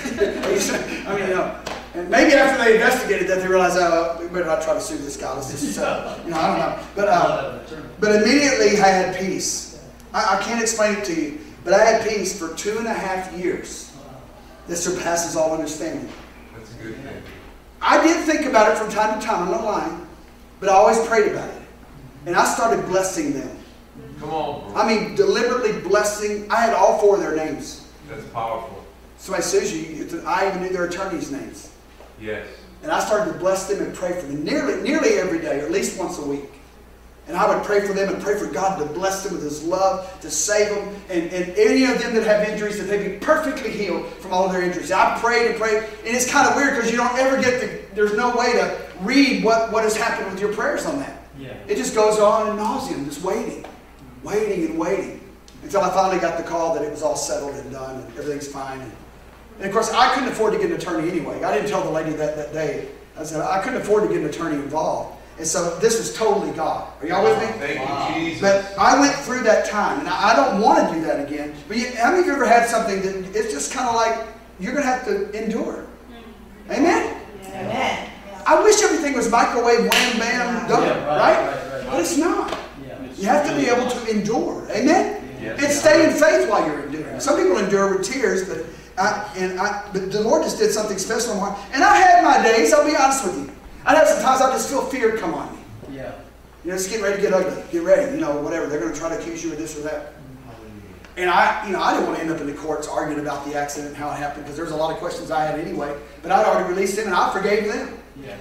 and maybe after they investigated that, they realized, oh, we better not try to sue this guy. Let's just, I don't know. But immediately I had peace. I can't explain it to you, but I had peace for 2.5 years that surpasses all understanding. That's a good thing. I did think about it from time to time, I'm not lying, but I always prayed about it. And I started blessing them. Come on, bro. I mean, deliberately blessing. I had all 4 of their names. That's powerful. Somebody sues you, I even knew their attorneys' names. Yes. And I started to bless them and pray for them nearly every day, or at least once a week. And I would pray for them and pray for God to bless them with His love, to save them, and any of them that have injuries, that they be perfectly healed from all of their injuries. I prayed and prayed, and it's kind of weird because you don't ever there's no way to read what has happened with your prayers on that. Yeah. It just goes on and nauseam, just waiting and waiting, until I finally got the call that it was all settled and done and everything's fine. And of course, I couldn't afford to get an attorney anyway. I didn't tell the lady that day. I said, I couldn't afford to get an attorney involved. And so this was totally God. Are y'all with me? Thank you, Jesus. But I went through that time, and I don't want to do that again. But how many of you ever had something that it's just kind of like you're going to have to endure? Amen? Amen. I wish everything was microwave, wham, bam, done, right? But it's not. You have to be able to endure. Amen? Yes. And stay in faith while you're enduring. Some people endure with tears, but the Lord just did something special in my heart. And I had my days, I'll be honest with you. I'd have sometimes I just feel fear come on me. Yeah. Just get ready to get ugly. Get ready. Whatever. They're going to try to accuse you of this or that. And I didn't want to end up in the courts arguing about the accident and how it happened, because there's a lot of questions I had anyway. But I'd already released them and I forgave them. Yeah.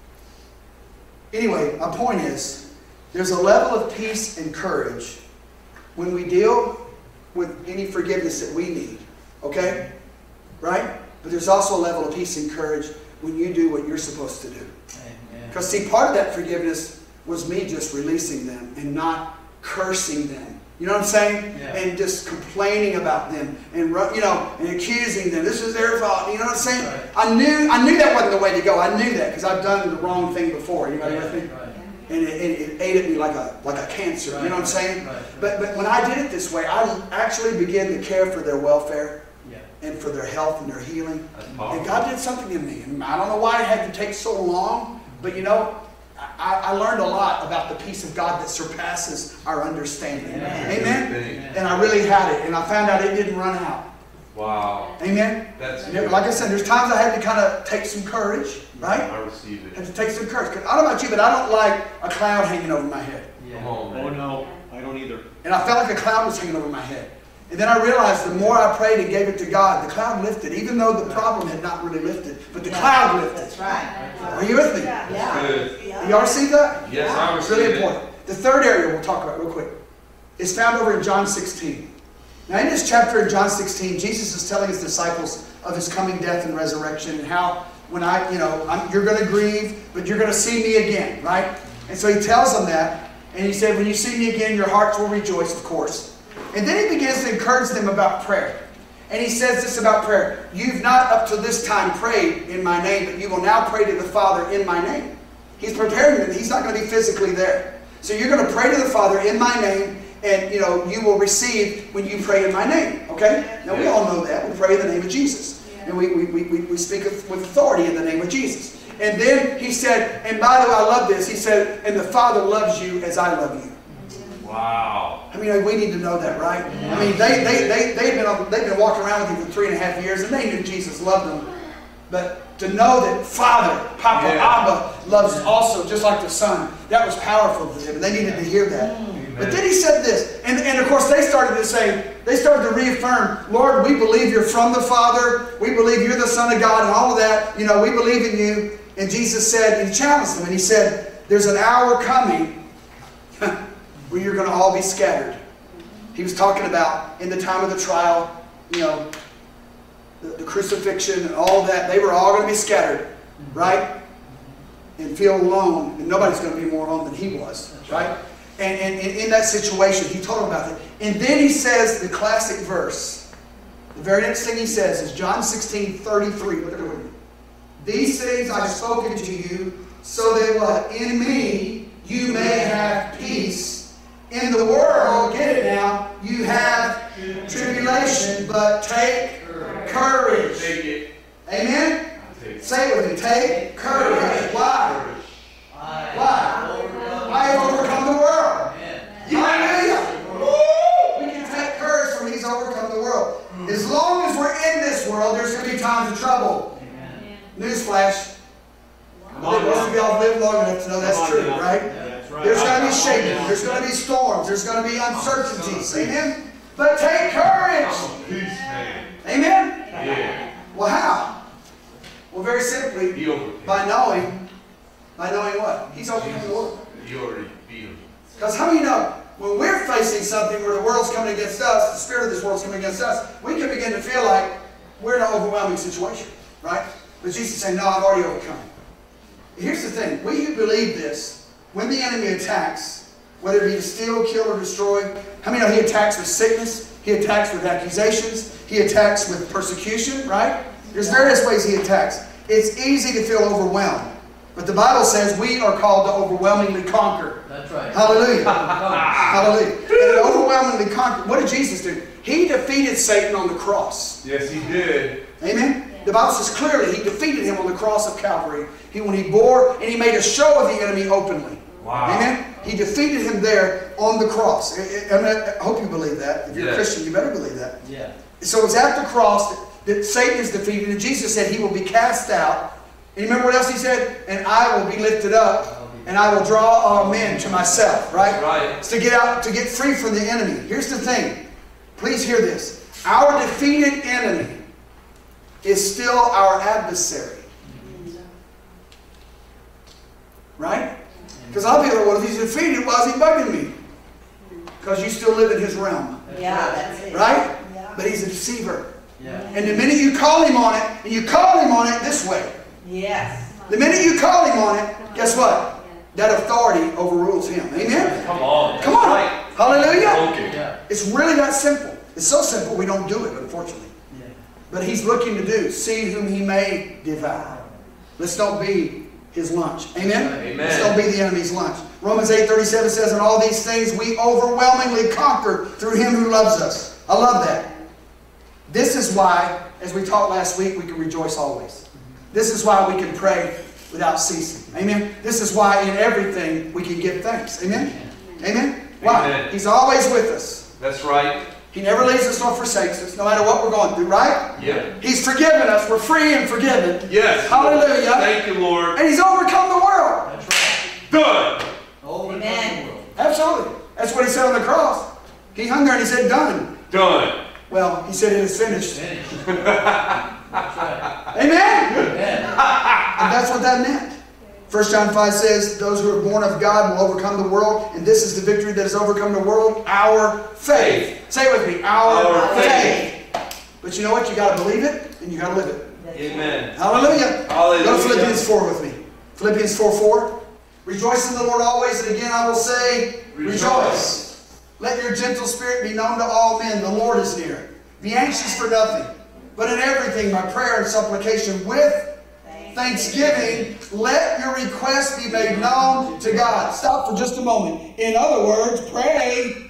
Anyway, my point is, there's a level of peace and courage when we deal with any forgiveness that we need. Okay? Right? But there's also a level of peace and courage when you do what you're supposed to do. Because see, part of that forgiveness was me just releasing them and not cursing them. You know what I'm saying? Yeah. And just complaining about them and and accusing them. This is their fault. You know what I'm saying? Right. I knew that wasn't the way to go. I knew that because I've done the wrong thing before. Anybody with me? Right. And it ate at me like a cancer. Right. You know what I'm saying? Right. But when I did it this way, I actually began to care for their welfare. Yeah. And for their health and their healing. That's powerful. And God did something in me. And I don't know why it had to take so long, but I learned a lot about the peace of God that surpasses our understanding. Amen? And I really had it. And I found out it didn't run out. Wow. Amen? That's And like I said, there's times I had to kind of take some courage, right? I receive I had it. to take some courage. 'Cause I don't know about you, but I don't like a cloud hanging over my head. Yeah. Come on, man. Oh no, I don't either. And I felt like a cloud was hanging over my head. And then I realized the more I prayed and gave it to God, the cloud lifted, even though the problem had not really lifted. But the cloud lifted. That's right. Are you with me? Yeah. Good. Y'all receive that? Yes, I It's receive really it. important. The third area we'll talk about real quick is found over in John 16. Now in this chapter in John 16, Jesus is telling his disciples of his coming death and resurrection and how when you're going to grieve, but you're going to see me again, right? And so he tells them that. And he said, when you see me again, your hearts will rejoice, of course. And then he begins to encourage them about prayer. And he says this about prayer. You've not up to this time prayed in my name, but you will now pray to the Father in my name. He's preparing them. He's not going to be physically there. So you're going to pray to the Father in my name, and you will receive when you pray in my name. Okay? Now we all know that. We pray in the name of Jesus. And we speak with authority in the name of Jesus. And then he said, and by the way, I love this. He said, and the Father loves you as I love you. Wow. I mean, we need to know that, right? I mean, they've been walking around with you for 3.5 years, and they knew Jesus loved them. But to know that Father, Papa, Abba loves also, just like the Son, that was powerful to them. And they needed to hear that. Amen. But then he said this, and of course they started to reaffirm, Lord, we believe you're from the Father. We believe you're the Son of God and all of that. We believe in you. And Jesus said, he challenged them, and he said, there's an hour coming where you're going to all be scattered. He was talking about in the time of the trial, the crucifixion and all of that. They were all going to be scattered, right? And feel alone. And nobody's going to be more alone than he was, right? And in that situation, he told them about that. And then he says the classic verse. The very next thing he says is John 16:33. Look at it with me. These things I've spoken to you, so that what? In me you may have peace. In the world, get it now, you have tribulation, but take courage. Take it. Amen? Say it with me. Take courage. Why? Why? I have overcome the world. Hallelujah. We can take courage from He's overcome the world. As long as we're in this world, there's going to be times of trouble. Newsflash. Most of y'all have lived long enough to know that's true, right? There's going to be shaking. There's going to be storms. There's going to be uncertainties. Amen? But take courage. Peace, man. Amen? Yeah. Well, how? Well, very simply, He overcame. by knowing what? He's overcome the world. You already beat him. Because how many know, when we're facing something where the world's coming against us, the spirit of this world's coming against us, we can begin to feel like we're in an overwhelming situation, right? But Jesus is saying, no, I've already overcome. Here's the thing. We who believe this, when the enemy attacks, whether it be to steal, kill, or destroy, how many know he attacks with sickness? He attacks with accusations. He attacks with persecution, right? There's various ways he attacks. It's easy to feel overwhelmed. But the Bible says we are called to overwhelmingly conquer. That's right. Hallelujah. Hallelujah. And overwhelmingly conquer. What did Jesus do? He defeated Satan on the cross. Yes, he did. Amen? The Bible says clearly he defeated him on the cross of Calvary. When he bore and he made a show of the enemy openly. Wow. Amen? He defeated him there on the cross. I hope you believe that. If you're a Christian, you better believe that. Yeah. So it's at the cross that Satan is defeated, and Jesus said he will be cast out. And you remember what else he said? And I will be lifted up, and I will draw all men to myself. Right? Right. It's to get free from the enemy. Here's the thing. Please hear this. Our defeated enemy is still our adversary. Right? Because I'll be like, well, if he's defeated, why is he bugging me? Because you still live in his realm. Yeah, that's it. Right? Yeah. But he's a deceiver. Yeah. And the minute you call him on it, and you call him on it this way, Yes. the minute you call him on it, guess what? That authority overrules him. Amen? Come on. Come on. Right. Hallelujah. Okay. Yeah. It's really that simple. It's so simple we don't do it, unfortunately. Yeah. But he's looking to do, see whom he may devour. Let's don't be his lunch. Amen? Amen. Let's don't be the enemy's lunch. Romans 8:37 says, in all these things we overwhelmingly conquer through him who loves us. I love that. This is why, as we talked last week, we can rejoice always. This is why we can pray without ceasing. Amen? This is why in everything we can give thanks. Amen? Amen? Why? Amen. He's always with us. That's right. He never leaves us nor forsakes us, no matter what we're going through, right? Yeah. He's forgiven us. We're free and forgiven. Yes. Hallelujah. Thank you, Lord. And He's overcome the world. That's right. Done. Amen. Absolutely. That's what He said on the cross. He hung there and He said, done. Done. Well, he said it is finished. Finished. That's right. Amen? Amen. And that's what that meant. 1 John 5 says, those who are born of God will overcome the world, and this is the victory that has overcome the world, our faith. Say it with me, our faith. But you know what? You got to believe it, and you got to live it. Amen. Hallelujah. Hallelujah. Go to Philippians 4 with me. Philippians 4:4. Rejoice in the Lord always, and again I will say, rejoice. Let your gentle spirit be known to all men. The Lord is near. Be anxious for nothing, but in everything by prayer and supplication with thanksgiving, let your requests be made known to God. Stop for just a moment. In other words, pray.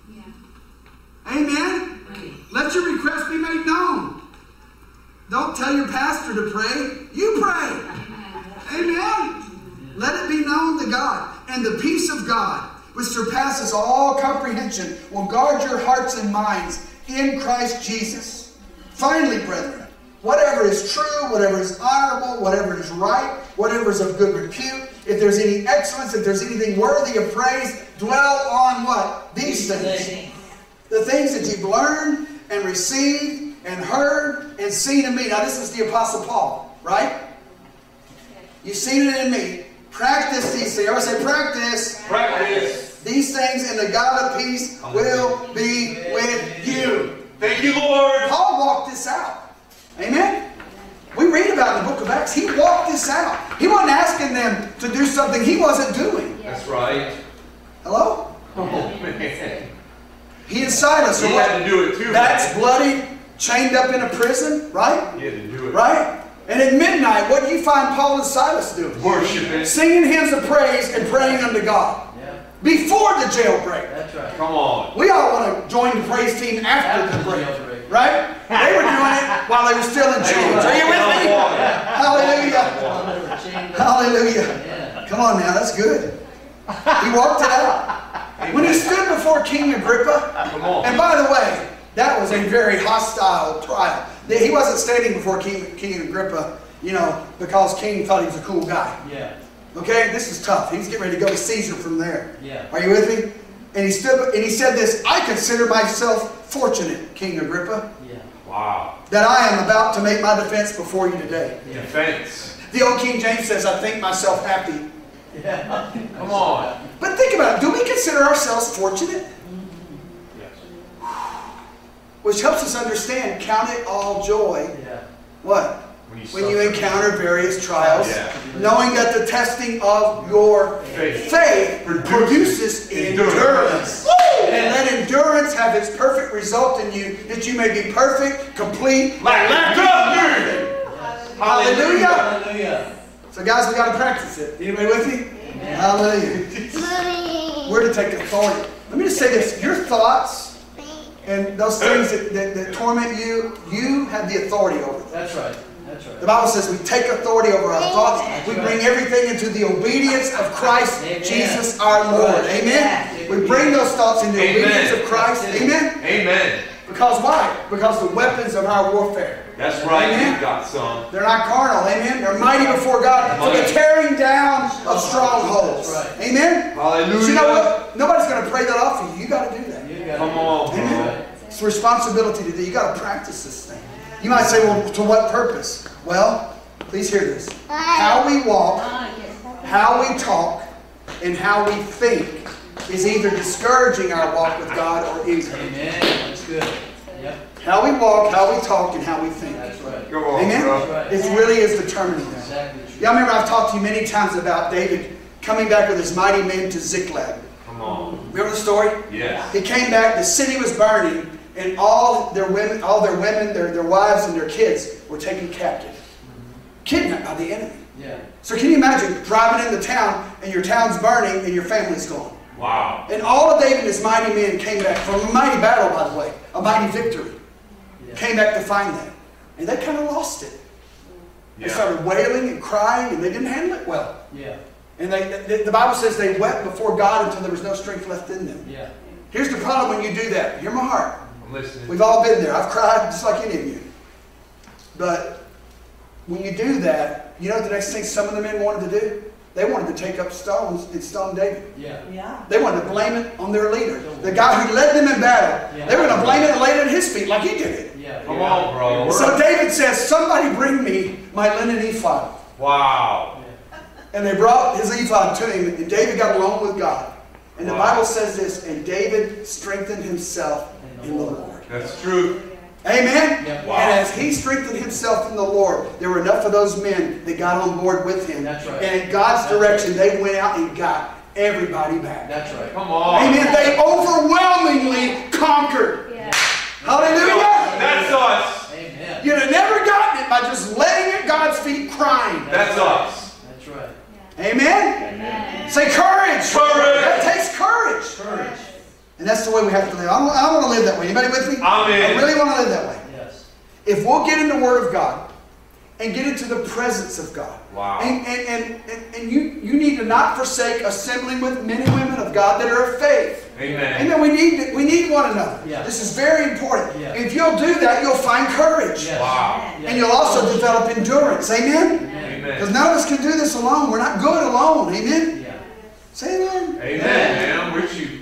Amen. Let your requests be made known. Don't tell your pastor to pray. You pray. Amen. Let it be known to God. And the peace of God, which surpasses all comprehension, will guard your hearts and minds in Christ Jesus. Finally, brethren, whatever is true, whatever is honorable, whatever is right, whatever is of good repute, if there's any excellence, if there's anything worthy of praise, dwell on what? These things. The things that you've learned and received and heard and seen in me. Now this is the Apostle Paul, right? You've seen it in me. Practice these things. Everybody say practice. Practice. These things, and the God of peace will be with you. Thank you, Lord. Paul walked this out. Amen? We read about it in the book of Acts. He walked this out. He wasn't asking them to do something he wasn't doing. That's right. Hello? Oh, man. He and Silas He are had to do it too. That's bloody, chained up in a prison, right? He had to do it. Right? And at midnight, what do you find Paul and Silas doing? Worshiping. Singing hymns of praise and praying unto God. Yeah. Before the jailbreak. That's right. Come on. We all want to join the praise team after the break. Right? They were doing it while they were still in chains. Are you with me? Hallelujah. Hallelujah. Yeah. Come on now, that's good. He walked it out. When he stood before King Agrippa, Come on. and by the way, that was a very hostile trial. He wasn't standing before King Agrippa, because King thought he was a cool guy. Yeah. Okay, this is tough. He's getting ready to go to Caesar from there. Yeah. Are you with me? And he stood and he said this, I consider myself fortunate, King Agrippa, Yeah. Wow. that I am about to make my defense before you today. Defense. The old King James says, I think myself happy. Yeah. Come on. But think about it. Do we consider ourselves fortunate? Yes. Which helps us understand, count it all joy. Yeah. What? When you encounter various trials, Yeah. knowing that the testing of your faith produces endurance. And let endurance have its perfect result in you, that you may be perfect, complete, Lack nothing. Hallelujah. Hallelujah. So guys, we got to practice it. Anybody with me? Amen. Hallelujah. We're to take authority. Let me just say this. Your thoughts and those things that torment you, you have the authority over them. That's right. That's right. The Bible says we take authority over our thoughts. We bring everything into the obedience of Christ, Jesus our Lord. Amen? We bring those thoughts into the obedience of Christ. Amen? Amen. Because why? Because the weapons of our warfare, That's right. Amen. You got some. they're not carnal. Amen? They're mighty before God for the tearing down of strongholds. That's right. Amen? Hallelujah. But you know what? Nobody's going to pray that off for you. You got to do that. You got Come on, bro. Amen. It's a responsibility to do. You got to practice this thing. You might say, well, to what purpose? Well, please hear this. How we walk, how we talk, and how we think is either discouraging our walk with God or encouraging. Amen. That's good. Yep. How we walk, how we talk, and how we think. That's right. Come on, Amen? bro. That's right. It really is determining that. Exactly true. Y'all remember I've talked to you many times about David coming back with his mighty men to Ziklag. Come on. Remember the story? Yes. He came back, the city was burning, and all their women, their wives and their kids were taken captive. Kidnapped by the enemy. Yeah. So can you imagine driving into town and your town's burning and your family's gone? Wow. And all of David and his mighty men came back from a mighty battle, by the way, a mighty victory. Yeah. Came back to find them. And they kind of lost it. They Yeah. started wailing and crying, and they didn't handle it well. Yeah. And the Bible says they wept before God until there was no strength left in them. Yeah. Here's the problem when you do that. Hear my heart. I'm listening. We've all been there. I've cried just like any of you. But when you do that, you know what the next thing some of the men wanted to do? They wanted to take up stones and stone David. Yeah. Yeah. They wanted to blame it on their leader, the guy who led them in battle. Yeah. They were going to blame it and lay it at his feet like he did it. Yeah. Come on, bro. So David says, somebody bring me my linen ephod. Wow. And they brought his ephod to him, and David got along with God. And the Wow. Bible says this, and David strengthened himself in the Lord. That's true. Amen? Yeah. Wow. And as he strengthened himself in the Lord, there were enough of those men that got on board with him. That's right. And in God's That's direction, they went out and got everybody back. That's right. Come on. Amen. They overwhelmingly conquered. Yeah. Hallelujah. That's us. Amen. You'd have never gotten it by just laying at God's feet crying. That's us. That's right. Amen? Amen. Say courage. Courage. That takes courage. Courage. And that's the way we have to live. I don't want to live that way. Anybody with me? I'm in. I really want to live that way. Yes. If we'll get in the Word of God and get into the presence of God. Wow. And you need to not forsake assembling with men and women of God that are of faith. Amen. Amen. We need one another. Yeah. This is very important. Yeah. If you'll do that, you'll find courage. Yes. Wow. Yes. And you'll also develop endurance. Amen? Amen. Because Amen. none of us can do this alone. We're not good alone. Amen? Yeah. Say amen. Amen, man. I'm with you.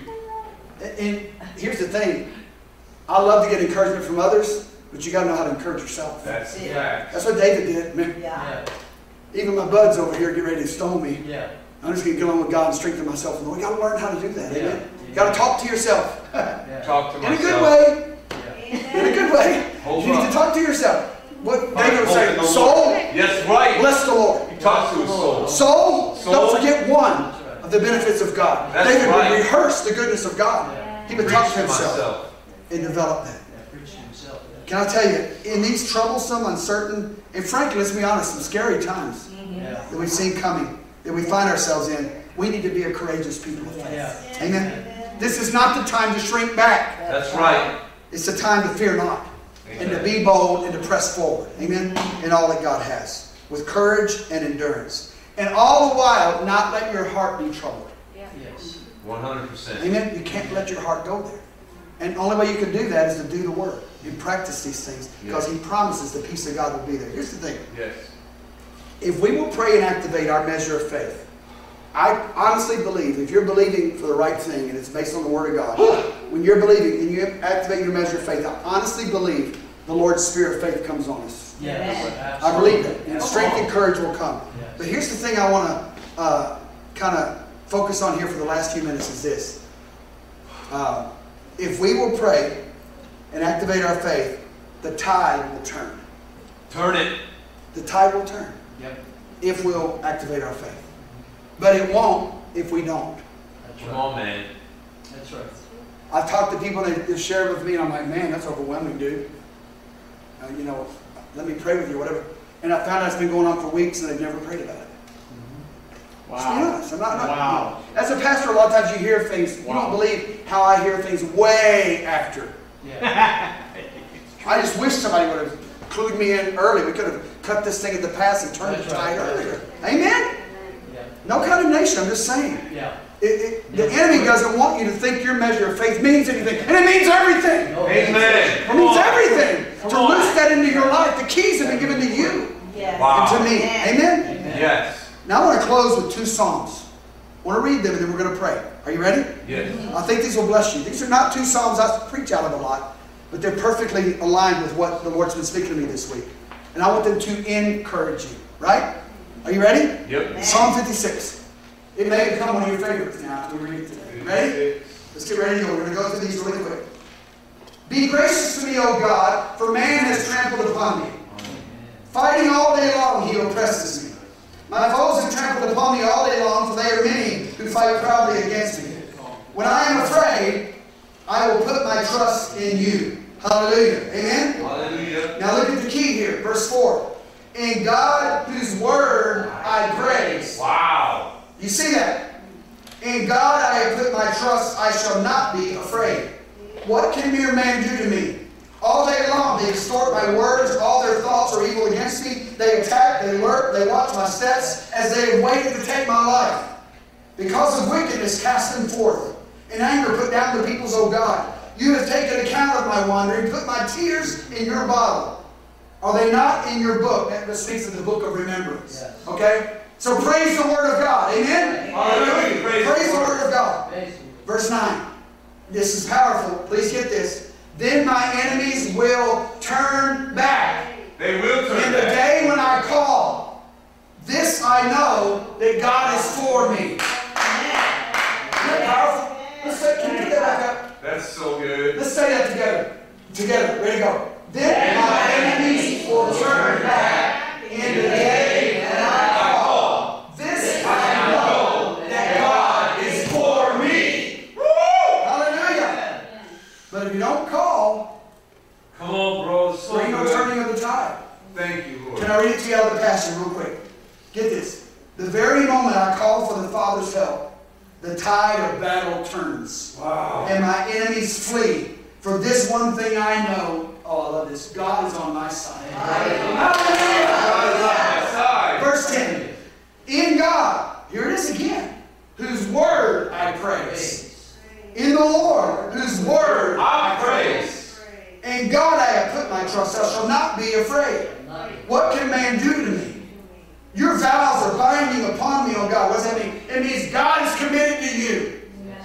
And here's the thing. I love to get encouragement from others, but you got to know how to encourage yourself. That's the Yeah. fact. That's what David did. Man, Yeah. Yeah. even my buds over here get ready to stone me. Yeah. I'm just going to get along with God and strengthen myself. And we got to learn how to do that. Amen. Yeah. You got to talk to yourself. Yeah. Talk to In a myself. good way. Yeah. In a good way. Hold You need up. to talk to yourself. What David would Hold say, in the soul, Lord. Yes, right. bless the Lord. He talks to his soul. Soul, Soul. don't forget one of the benefits of God. That's David right. would rehearse the goodness of God. Yeah. He would Preach talk to to himself myself. and develop that. Yeah. Preach to himself. Yeah. Can I tell you, in these troublesome, uncertain, and frankly, let's be honest, some scary times Yeah. that we've seen coming, that we find ourselves in, we need to be a courageous people of faith. Yeah. Amen. This is not the time to shrink back. That's right. It's the time to fear not. And to be bold and to press forward. Amen. In all that God has. With courage and endurance. And all the while, not let your heart be troubled. Yes. 100%. Amen. You can't let your heart go there. And the only way you can do that is to do the Word. And practice these things. Because He promises the peace of God will be there. Here's the thing. Yes. If we will pray and activate our measure of faith, I honestly believe if you're believing for the right thing and it's based on the Word of God, when you're believing and you activate your measure of faith, I honestly believe the Lord's Spirit of faith comes on us. Yes. I believe that. And strength and courage will come. Yes. But here's the thing I want to kind of focus on here for the last few minutes is this. If we will pray and activate our faith, the tide will turn. Turn it. The tide will turn Yep. if we'll activate our faith. But it won't if we don't. That's Come right. on, man. That's right. I've talked to people and they share it with me and I'm like, man, that's overwhelming, dude. Let me pray with you or whatever. And I found out it's been going on for weeks and they've never prayed about it. Just be honest. I'm not, Wow. As a pastor, a lot of times you hear things, you Wow. don't believe how I hear things way after. Yeah. I just wish somebody would have clued me in early. We could have cut this thing at the pass and turned That's the tide right. earlier. Amen? Yeah. No condemnation, I'm just saying. Yeah. The enemy doesn't want you to think your measure of faith means anything. And it means everything. No, Amen. It means everything. Come To on. loose that into your life. The keys have been given to you Yes. Wow. and to me. Amen? Amen. Yes. Now I want to close with 2 Psalms. I want to read them and then we're going to pray. Are you ready? Yes. I think these will bless you. These are not 2 Psalms I preach out of a lot, but they're perfectly aligned with what the Lord's been speaking to me this week. And I want them to encourage you. Right? Are you ready? Yep. Psalm 56. It may become one of your favorites now after we read it today. Ready? Let's get ready to go. We're going to go through these really quick. Be gracious to me, O God, for man has trampled upon me. Fighting all day long, he oppresses me. My foes have trampled upon me all day long, for they are many who fight proudly against me. When I am afraid, I will put my trust in you. Hallelujah. Amen? Hallelujah. Now look at the key here, verse 4. In God whose word I praise. Wow. You see that? In God I have put my trust, I shall not be afraid. What can mere man do to me? All day long they extort my words, all their thoughts are evil against me. They attack, they lurk, they watch my steps, as they have waited to take my life. Because of wickedness cast them forth. In anger put down the peoples, O God. You have taken account of my wandering, put my tears in your bottle. Are they not in your book? That speaks of the book of remembrance. Yes. Okay? So praise the Word of God. Amen? Hallelujah. Praise the Word of God. Praise him. Verse 9. This is powerful. Please get this. Then my enemies will turn back. They will turn In the back. day when I call, this I know that God is for me. Isn't that powerful? Let's say, can you put that back up? That's so good. Let's say that together. Together. Ready to go. Then my enemies will turn back in the day when I call. This I know that God is for me. Woo! Hallelujah. But if you don't call, Come on, bro. It's so there ain't no good. turning of the tide. Thank you, Lord. Can I read it to you out of the Passion real quick? Get this. The very moment I call for the Father's help, the tide of battle turns. Wow. And my enemies flee. For this one thing I know, oh, I love this, God is on my side. Hallelujah. God is on my side. Verse 10. In God, here it is again, whose word I praise. In the Lord, whose word I praise. In God I have put my trust. I shall not be afraid. What can man do to me? Your vows are binding upon me, oh God. What does that mean? It means God is committed to you.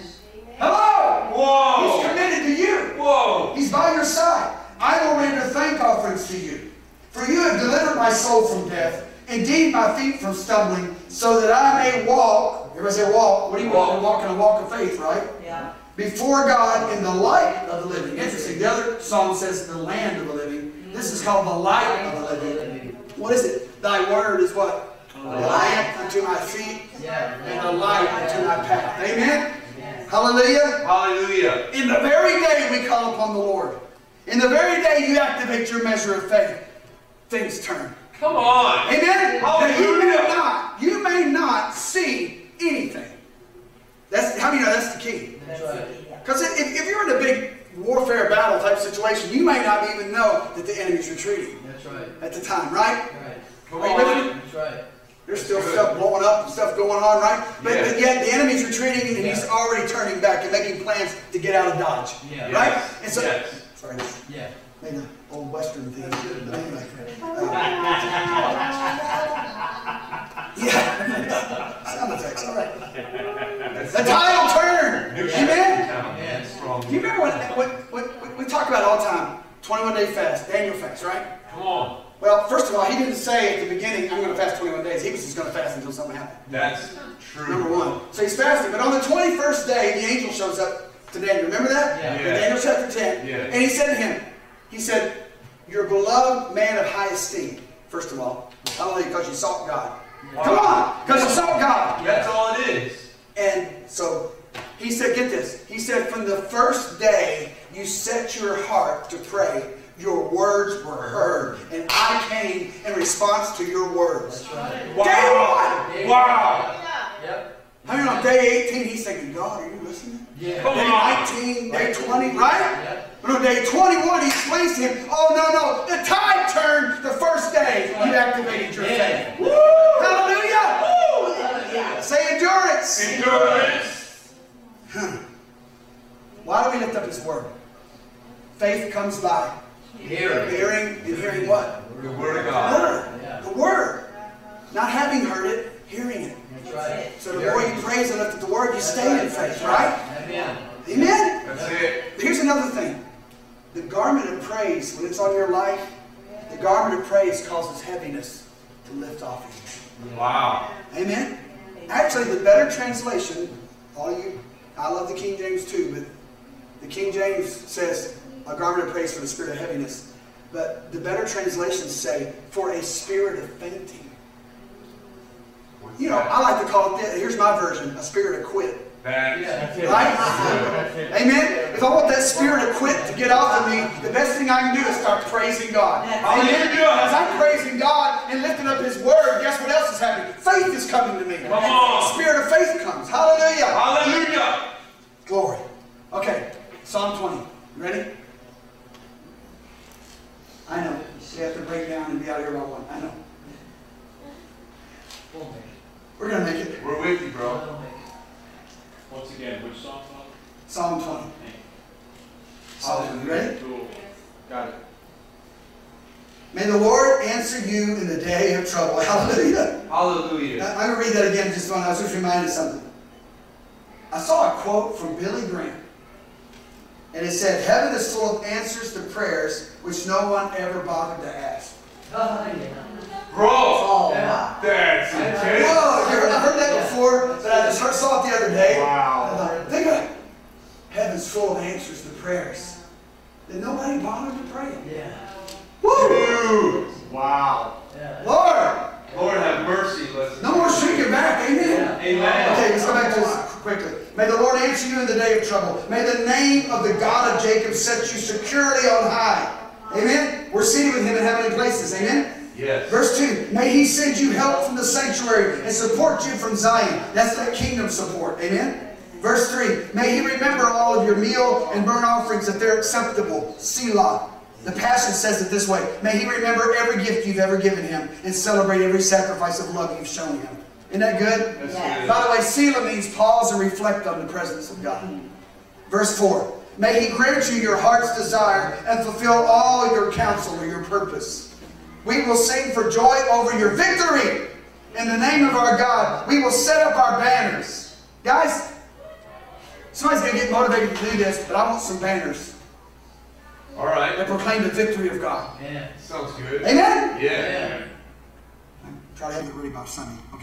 Hello! Whoa. He's committed to you. Whoa. He's by your side. I will render thank offerings to you. For you have delivered my soul from death, indeed my feet from stumbling, so that I may walk. Everybody say walk. What do you want? Walking a walk of faith, right? Yeah. Before God in the light of the living. Interesting. The other psalm says the land of the living. This is called the light of the living. What is it? Thy word is what? A lamp unto my feet and a light unto my path. Amen? Hallelujah. Hallelujah. In the very day we call upon the Lord, in the very day you activate your measure of faith, things turn. Come on. Amen? Hallelujah. Now, you may not see anything. How do you know that's the key? That's right. Because if you're in a big warfare battle type situation, you may not even know that the enemy's retreating That's right. at the time, right? Right. Come Are you with me? on. That's right. There's still stuff blowing up and stuff going on, right? But yet the enemy's retreating and he's already turning back and making plans to get out of Dodge. Yeah. Right? Yes. And so, Yes. sorry, Yeah. made an old Western thing. But anyway. Yeah. Sound effects, all right. The tide will turn. Amen? Yes. Strong. Do you remember what we talk about all the time? 21-day fast, Daniel fast, right? Come on. Well, first of all, he didn't say at the beginning, I'm going to fast 21 days. He was just going to fast until something happened. That's true. Number one. So he's fasting. But on the 21st day, the angel shows up to Daniel. Remember that? Yeah. In Daniel chapter 10. Yeah. And he said to him, he said, your beloved man of high esteem, first of all. Hallelujah, because you sought God. Wow. Come on, because you sought God. That's all it is. And so he said, get this. He said, from the first day you set your heart to pray, your words were heard. And I came in response to your words. That's right. Wow. Day one. Wow. Yep. I mean, on day 18, he's thinking, God, are you listening? Yeah. Come Day on. 19, day 20, right? Yep. But on day 21, he explains to him, oh, no, the tide turned the first day you activated your Yeah. faith. Woo! Hallelujah! Hallelujah. Say endurance. Endurance. Why do we lift up his word? Faith comes by Hearing. hearing, and hearing what? The word of The God. word. Yeah. The word. Not having heard it, hearing it. That's right. So the more you praise and lift up the word, you stay in faith, right? Amen. Amen? That's it. Here's another thing. The garment of praise, when it's on your life, the garment of praise causes heaviness to lift off of Wow. you. Amen? Actually, the better translation, I love the King James too, but the King James says, a garment of praise for the spirit of heaviness. But the better translations say, for a spirit of fainting. You know, I like to call it, here's my version, a spirit of quit. That's it. Right? Amen? If I want that spirit of quit to get off of me, the best thing I can do is start praising God. Amen? As I'm praising God and lifting up His Word, guess what else is happening? Faith is coming to me. Come on. Spirit of faith comes. Hallelujah. Hallelujah. Glory. Okay, Psalm 20. You ready? I know. You have to break down and be out here by one. I know. We'll make it. We're going to make it. We're with you, bro. We'll make it. Once again, which song? Psalm 20. Psalm 20. You ready? Cool. Got it. May the Lord answer you in the day of trouble. Hallelujah. Hallelujah. Now, I'm going to read that again just when I was just reminded of something. I saw a quote from Billy Graham. And it said, heaven is full of answers to prayers which no one ever bothered to ask. Oh, yeah. Bro, Oh, that's intense. Whoa, I've heard that before, but I just saw it the other day. Wow. I thought, think of it. Heaven's full of answers to prayers that nobody bothered to pray. Yeah. Woo! Dude. Wow. Yeah. Lord! Lord have mercy. Let's No more shrinking back, amen? Yeah. Amen. Okay, let's go back to this quickly. May the Lord answer you in the day of trouble. May the name of the God of Jacob set you securely on high. Amen? We're seated with him in heavenly places. Amen? Yes. Verse 2, may he send you help from the sanctuary and support you from Zion. That's that kingdom support. Amen? Verse 3, may he remember all of your meal and burnt offerings that they're acceptable. Selah. The Passion says it this way. May he remember every gift you've ever given him and celebrate every sacrifice of love you've shown him. Isn't that good? That's Yes. good. By the way, Selah means pause and reflect on the presence of God. Verse 4, may he grant you your heart's desire and fulfill all your counsel or your purpose. We will sing for joy over your victory. In the name of our God, we will set up our banners. Guys, somebody's going to get motivated to do this, but I want some banners All right. that proclaim the victory of God. Yeah. Sounds good. Amen? Yeah. Try to have it ready by Sunday. Okay.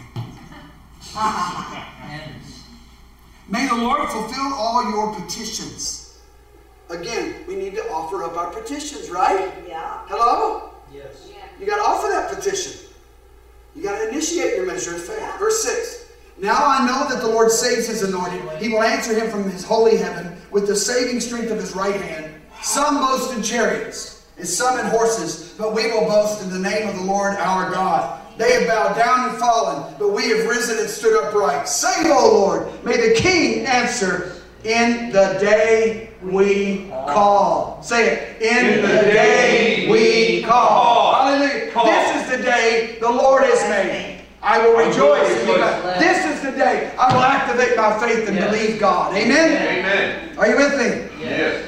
And May the Lord fulfill all your petitions. Again, we need to offer up our petitions, right? Yeah. Hello? yes. You got to offer that petition. You got to initiate your measure of faith. Verse 6. Now I know that the Lord saves his anointed. He will answer him from his holy heaven with the saving strength of his right hand. Some boast in chariots and some in horses, but we will boast in the name of the Lord our God. They have bowed down and fallen, but we have risen and stood upright. Save, O Lord. May the King answer in the day we call. Say it. In the day we call. Hallelujah. Call. This is the day the Lord has made. I will rejoice. and be glad. This is the day I will activate my faith and Yes. believe God. Amen? Amen. Are you with me? Yes.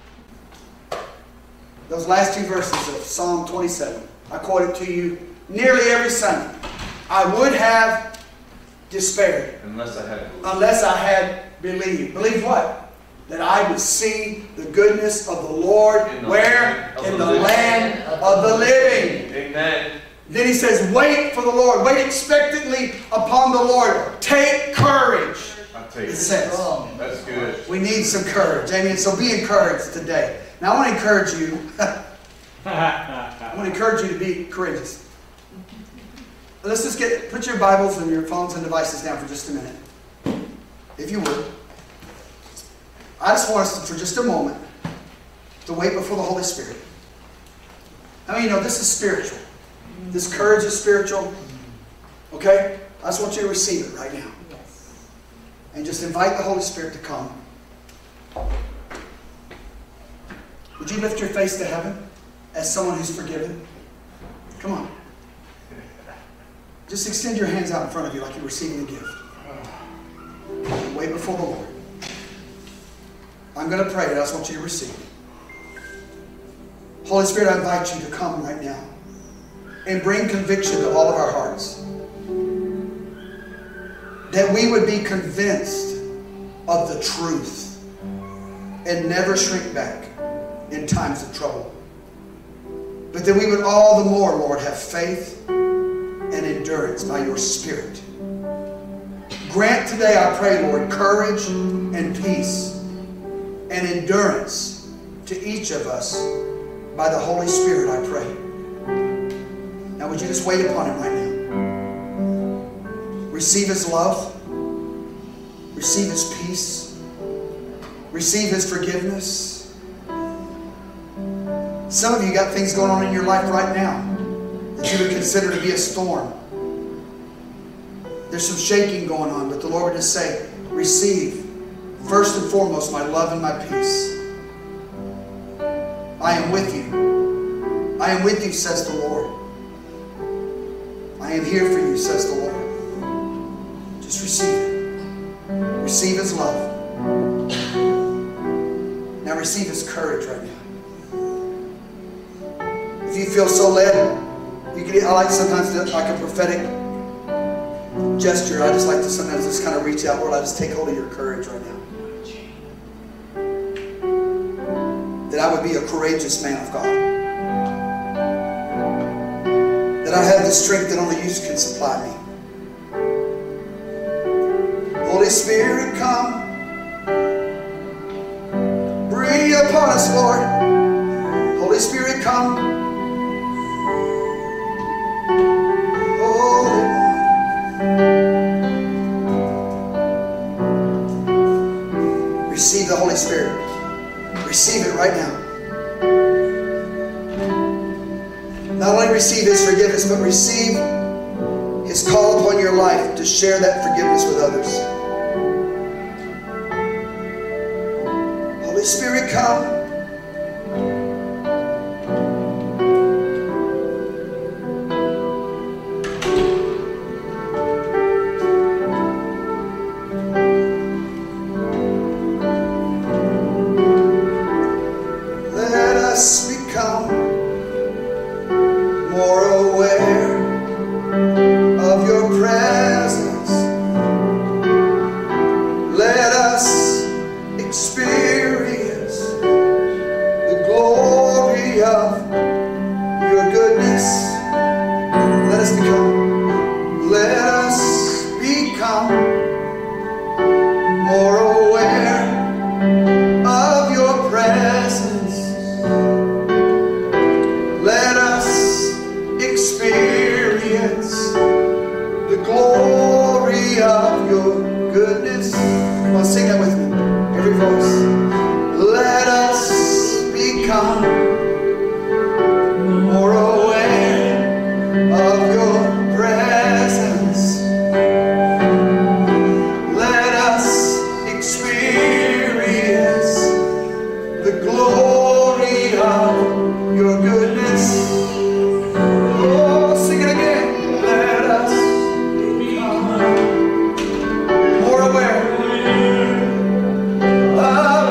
Those last two verses of Psalm 27. I quote it to you nearly every Sunday. I would have despaired Unless I had it. unless I had believed. Believe what? That I would see the goodness of the Lord. In the Where? land of In the the living. land of the living. Amen. Then he says, wait for the Lord. Wait expectantly upon the Lord. Take courage. I take It it. says. Strong. That's good. We need some courage. Amen. So be encouraged today. Now I want to encourage you. I want to encourage you to be courageous. Let's just put your Bibles and your phones and devices down for just a minute. If you would. I just want us to, for just a moment, to wait before the Holy Spirit. I mean, this is spiritual. This courage is spiritual. Okay? I just want you to receive it right now. Yes. And just invite the Holy Spirit to come. Would you lift your face to heaven as someone who's forgiven? Come on. Just extend your hands out in front of you like you're receiving a gift. Wait before the Lord. I'm going to pray, and I just want you to receive. Holy Spirit, I invite you to come right now and bring conviction to all of our hearts. That we would be convinced of the truth and never shrink back in times of trouble. But that we would all the more, Lord, have faith and endurance by your Spirit. Grant today, I pray, Lord, courage and peace and endurance to each of us by the Holy Spirit, I pray. Now, would you just wait upon him right now? Receive his love. Receive his peace. Receive his forgiveness. Some of you got things going on in your life right now that you would consider to be a storm. There's some shaking going on, but the Lord would just say, receive, first and foremost, my love and my peace. I am with you. I am with you, says the Lord. I am here for you, says the Lord. Just receive it. Receive his love. Now receive his courage right now. If you feel so led, you can. I like sometimes to, like a prophetic gesture. I just like to sometimes just kind of reach out. Lord, I just take hold of your courage right now. That I would be a courageous man of God. That I have the strength that only you can supply me. Holy Spirit, come. Breathe upon us, Lord. Holy Spirit, come. Holy One. Receive the Holy Spirit. Receive it right now. Not only receive His forgiveness, but receive His call upon your life to share that forgiveness with others. Holy Spirit, come. Let us become more aware of your presence. Let us experience the glory of your goodness. Let us become more aware of your presence. Let us experience the glory of your goodness. Come on, sing that with me. Every voice. Let us become more aware of your presence. Let us experience the glory of your goodness. Oh, sing it again. Let us become more aware of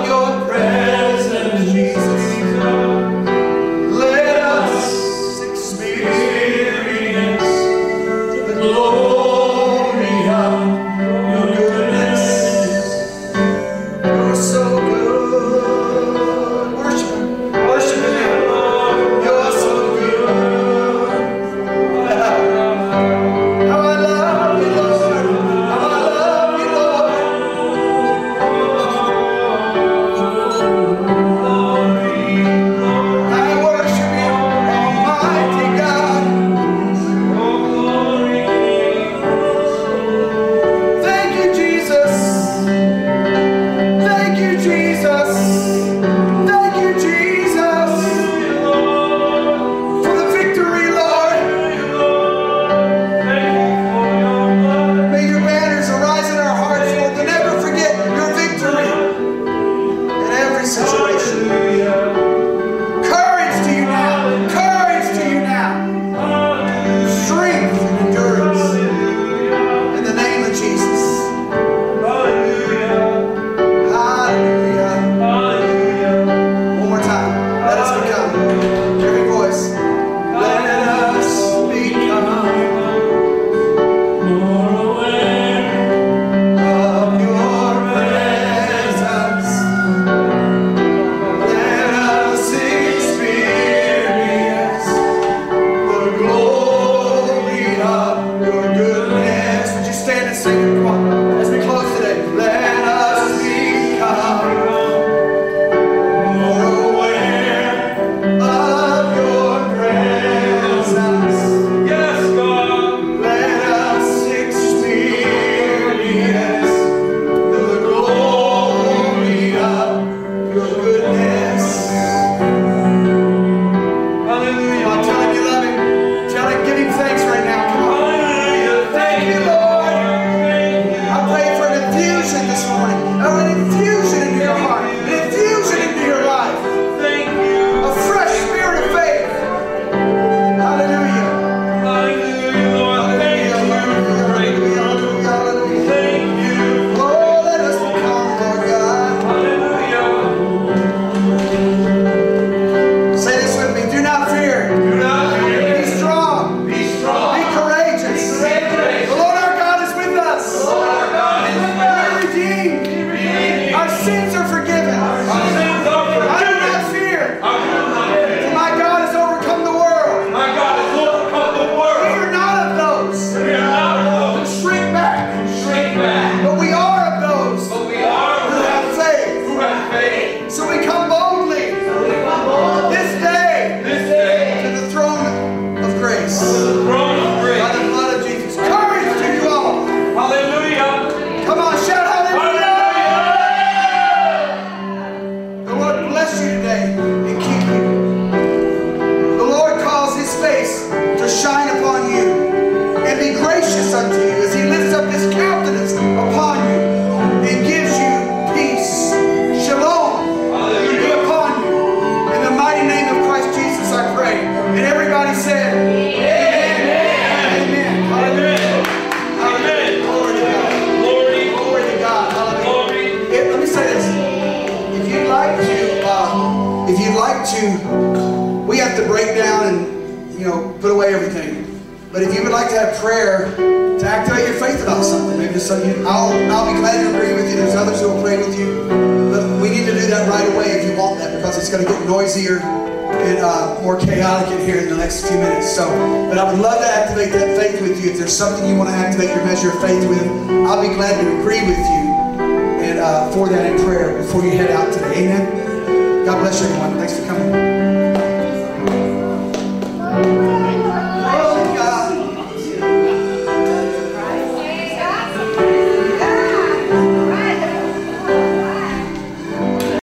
like to, we have to break down and, put away everything. But if you would like to have prayer to activate your faith about something, maybe something, I'll be glad to agree with you. There's others who will pray with you. But we need to do that right away if you want that, because it's going to get noisier and more chaotic in here in the next few minutes. But I would love to activate that faith with you. If there's something you want to activate your measure of faith with, I'll be glad to agree with you and for that in prayer before you head out today. Amen. God bless everyone. Thanks for coming.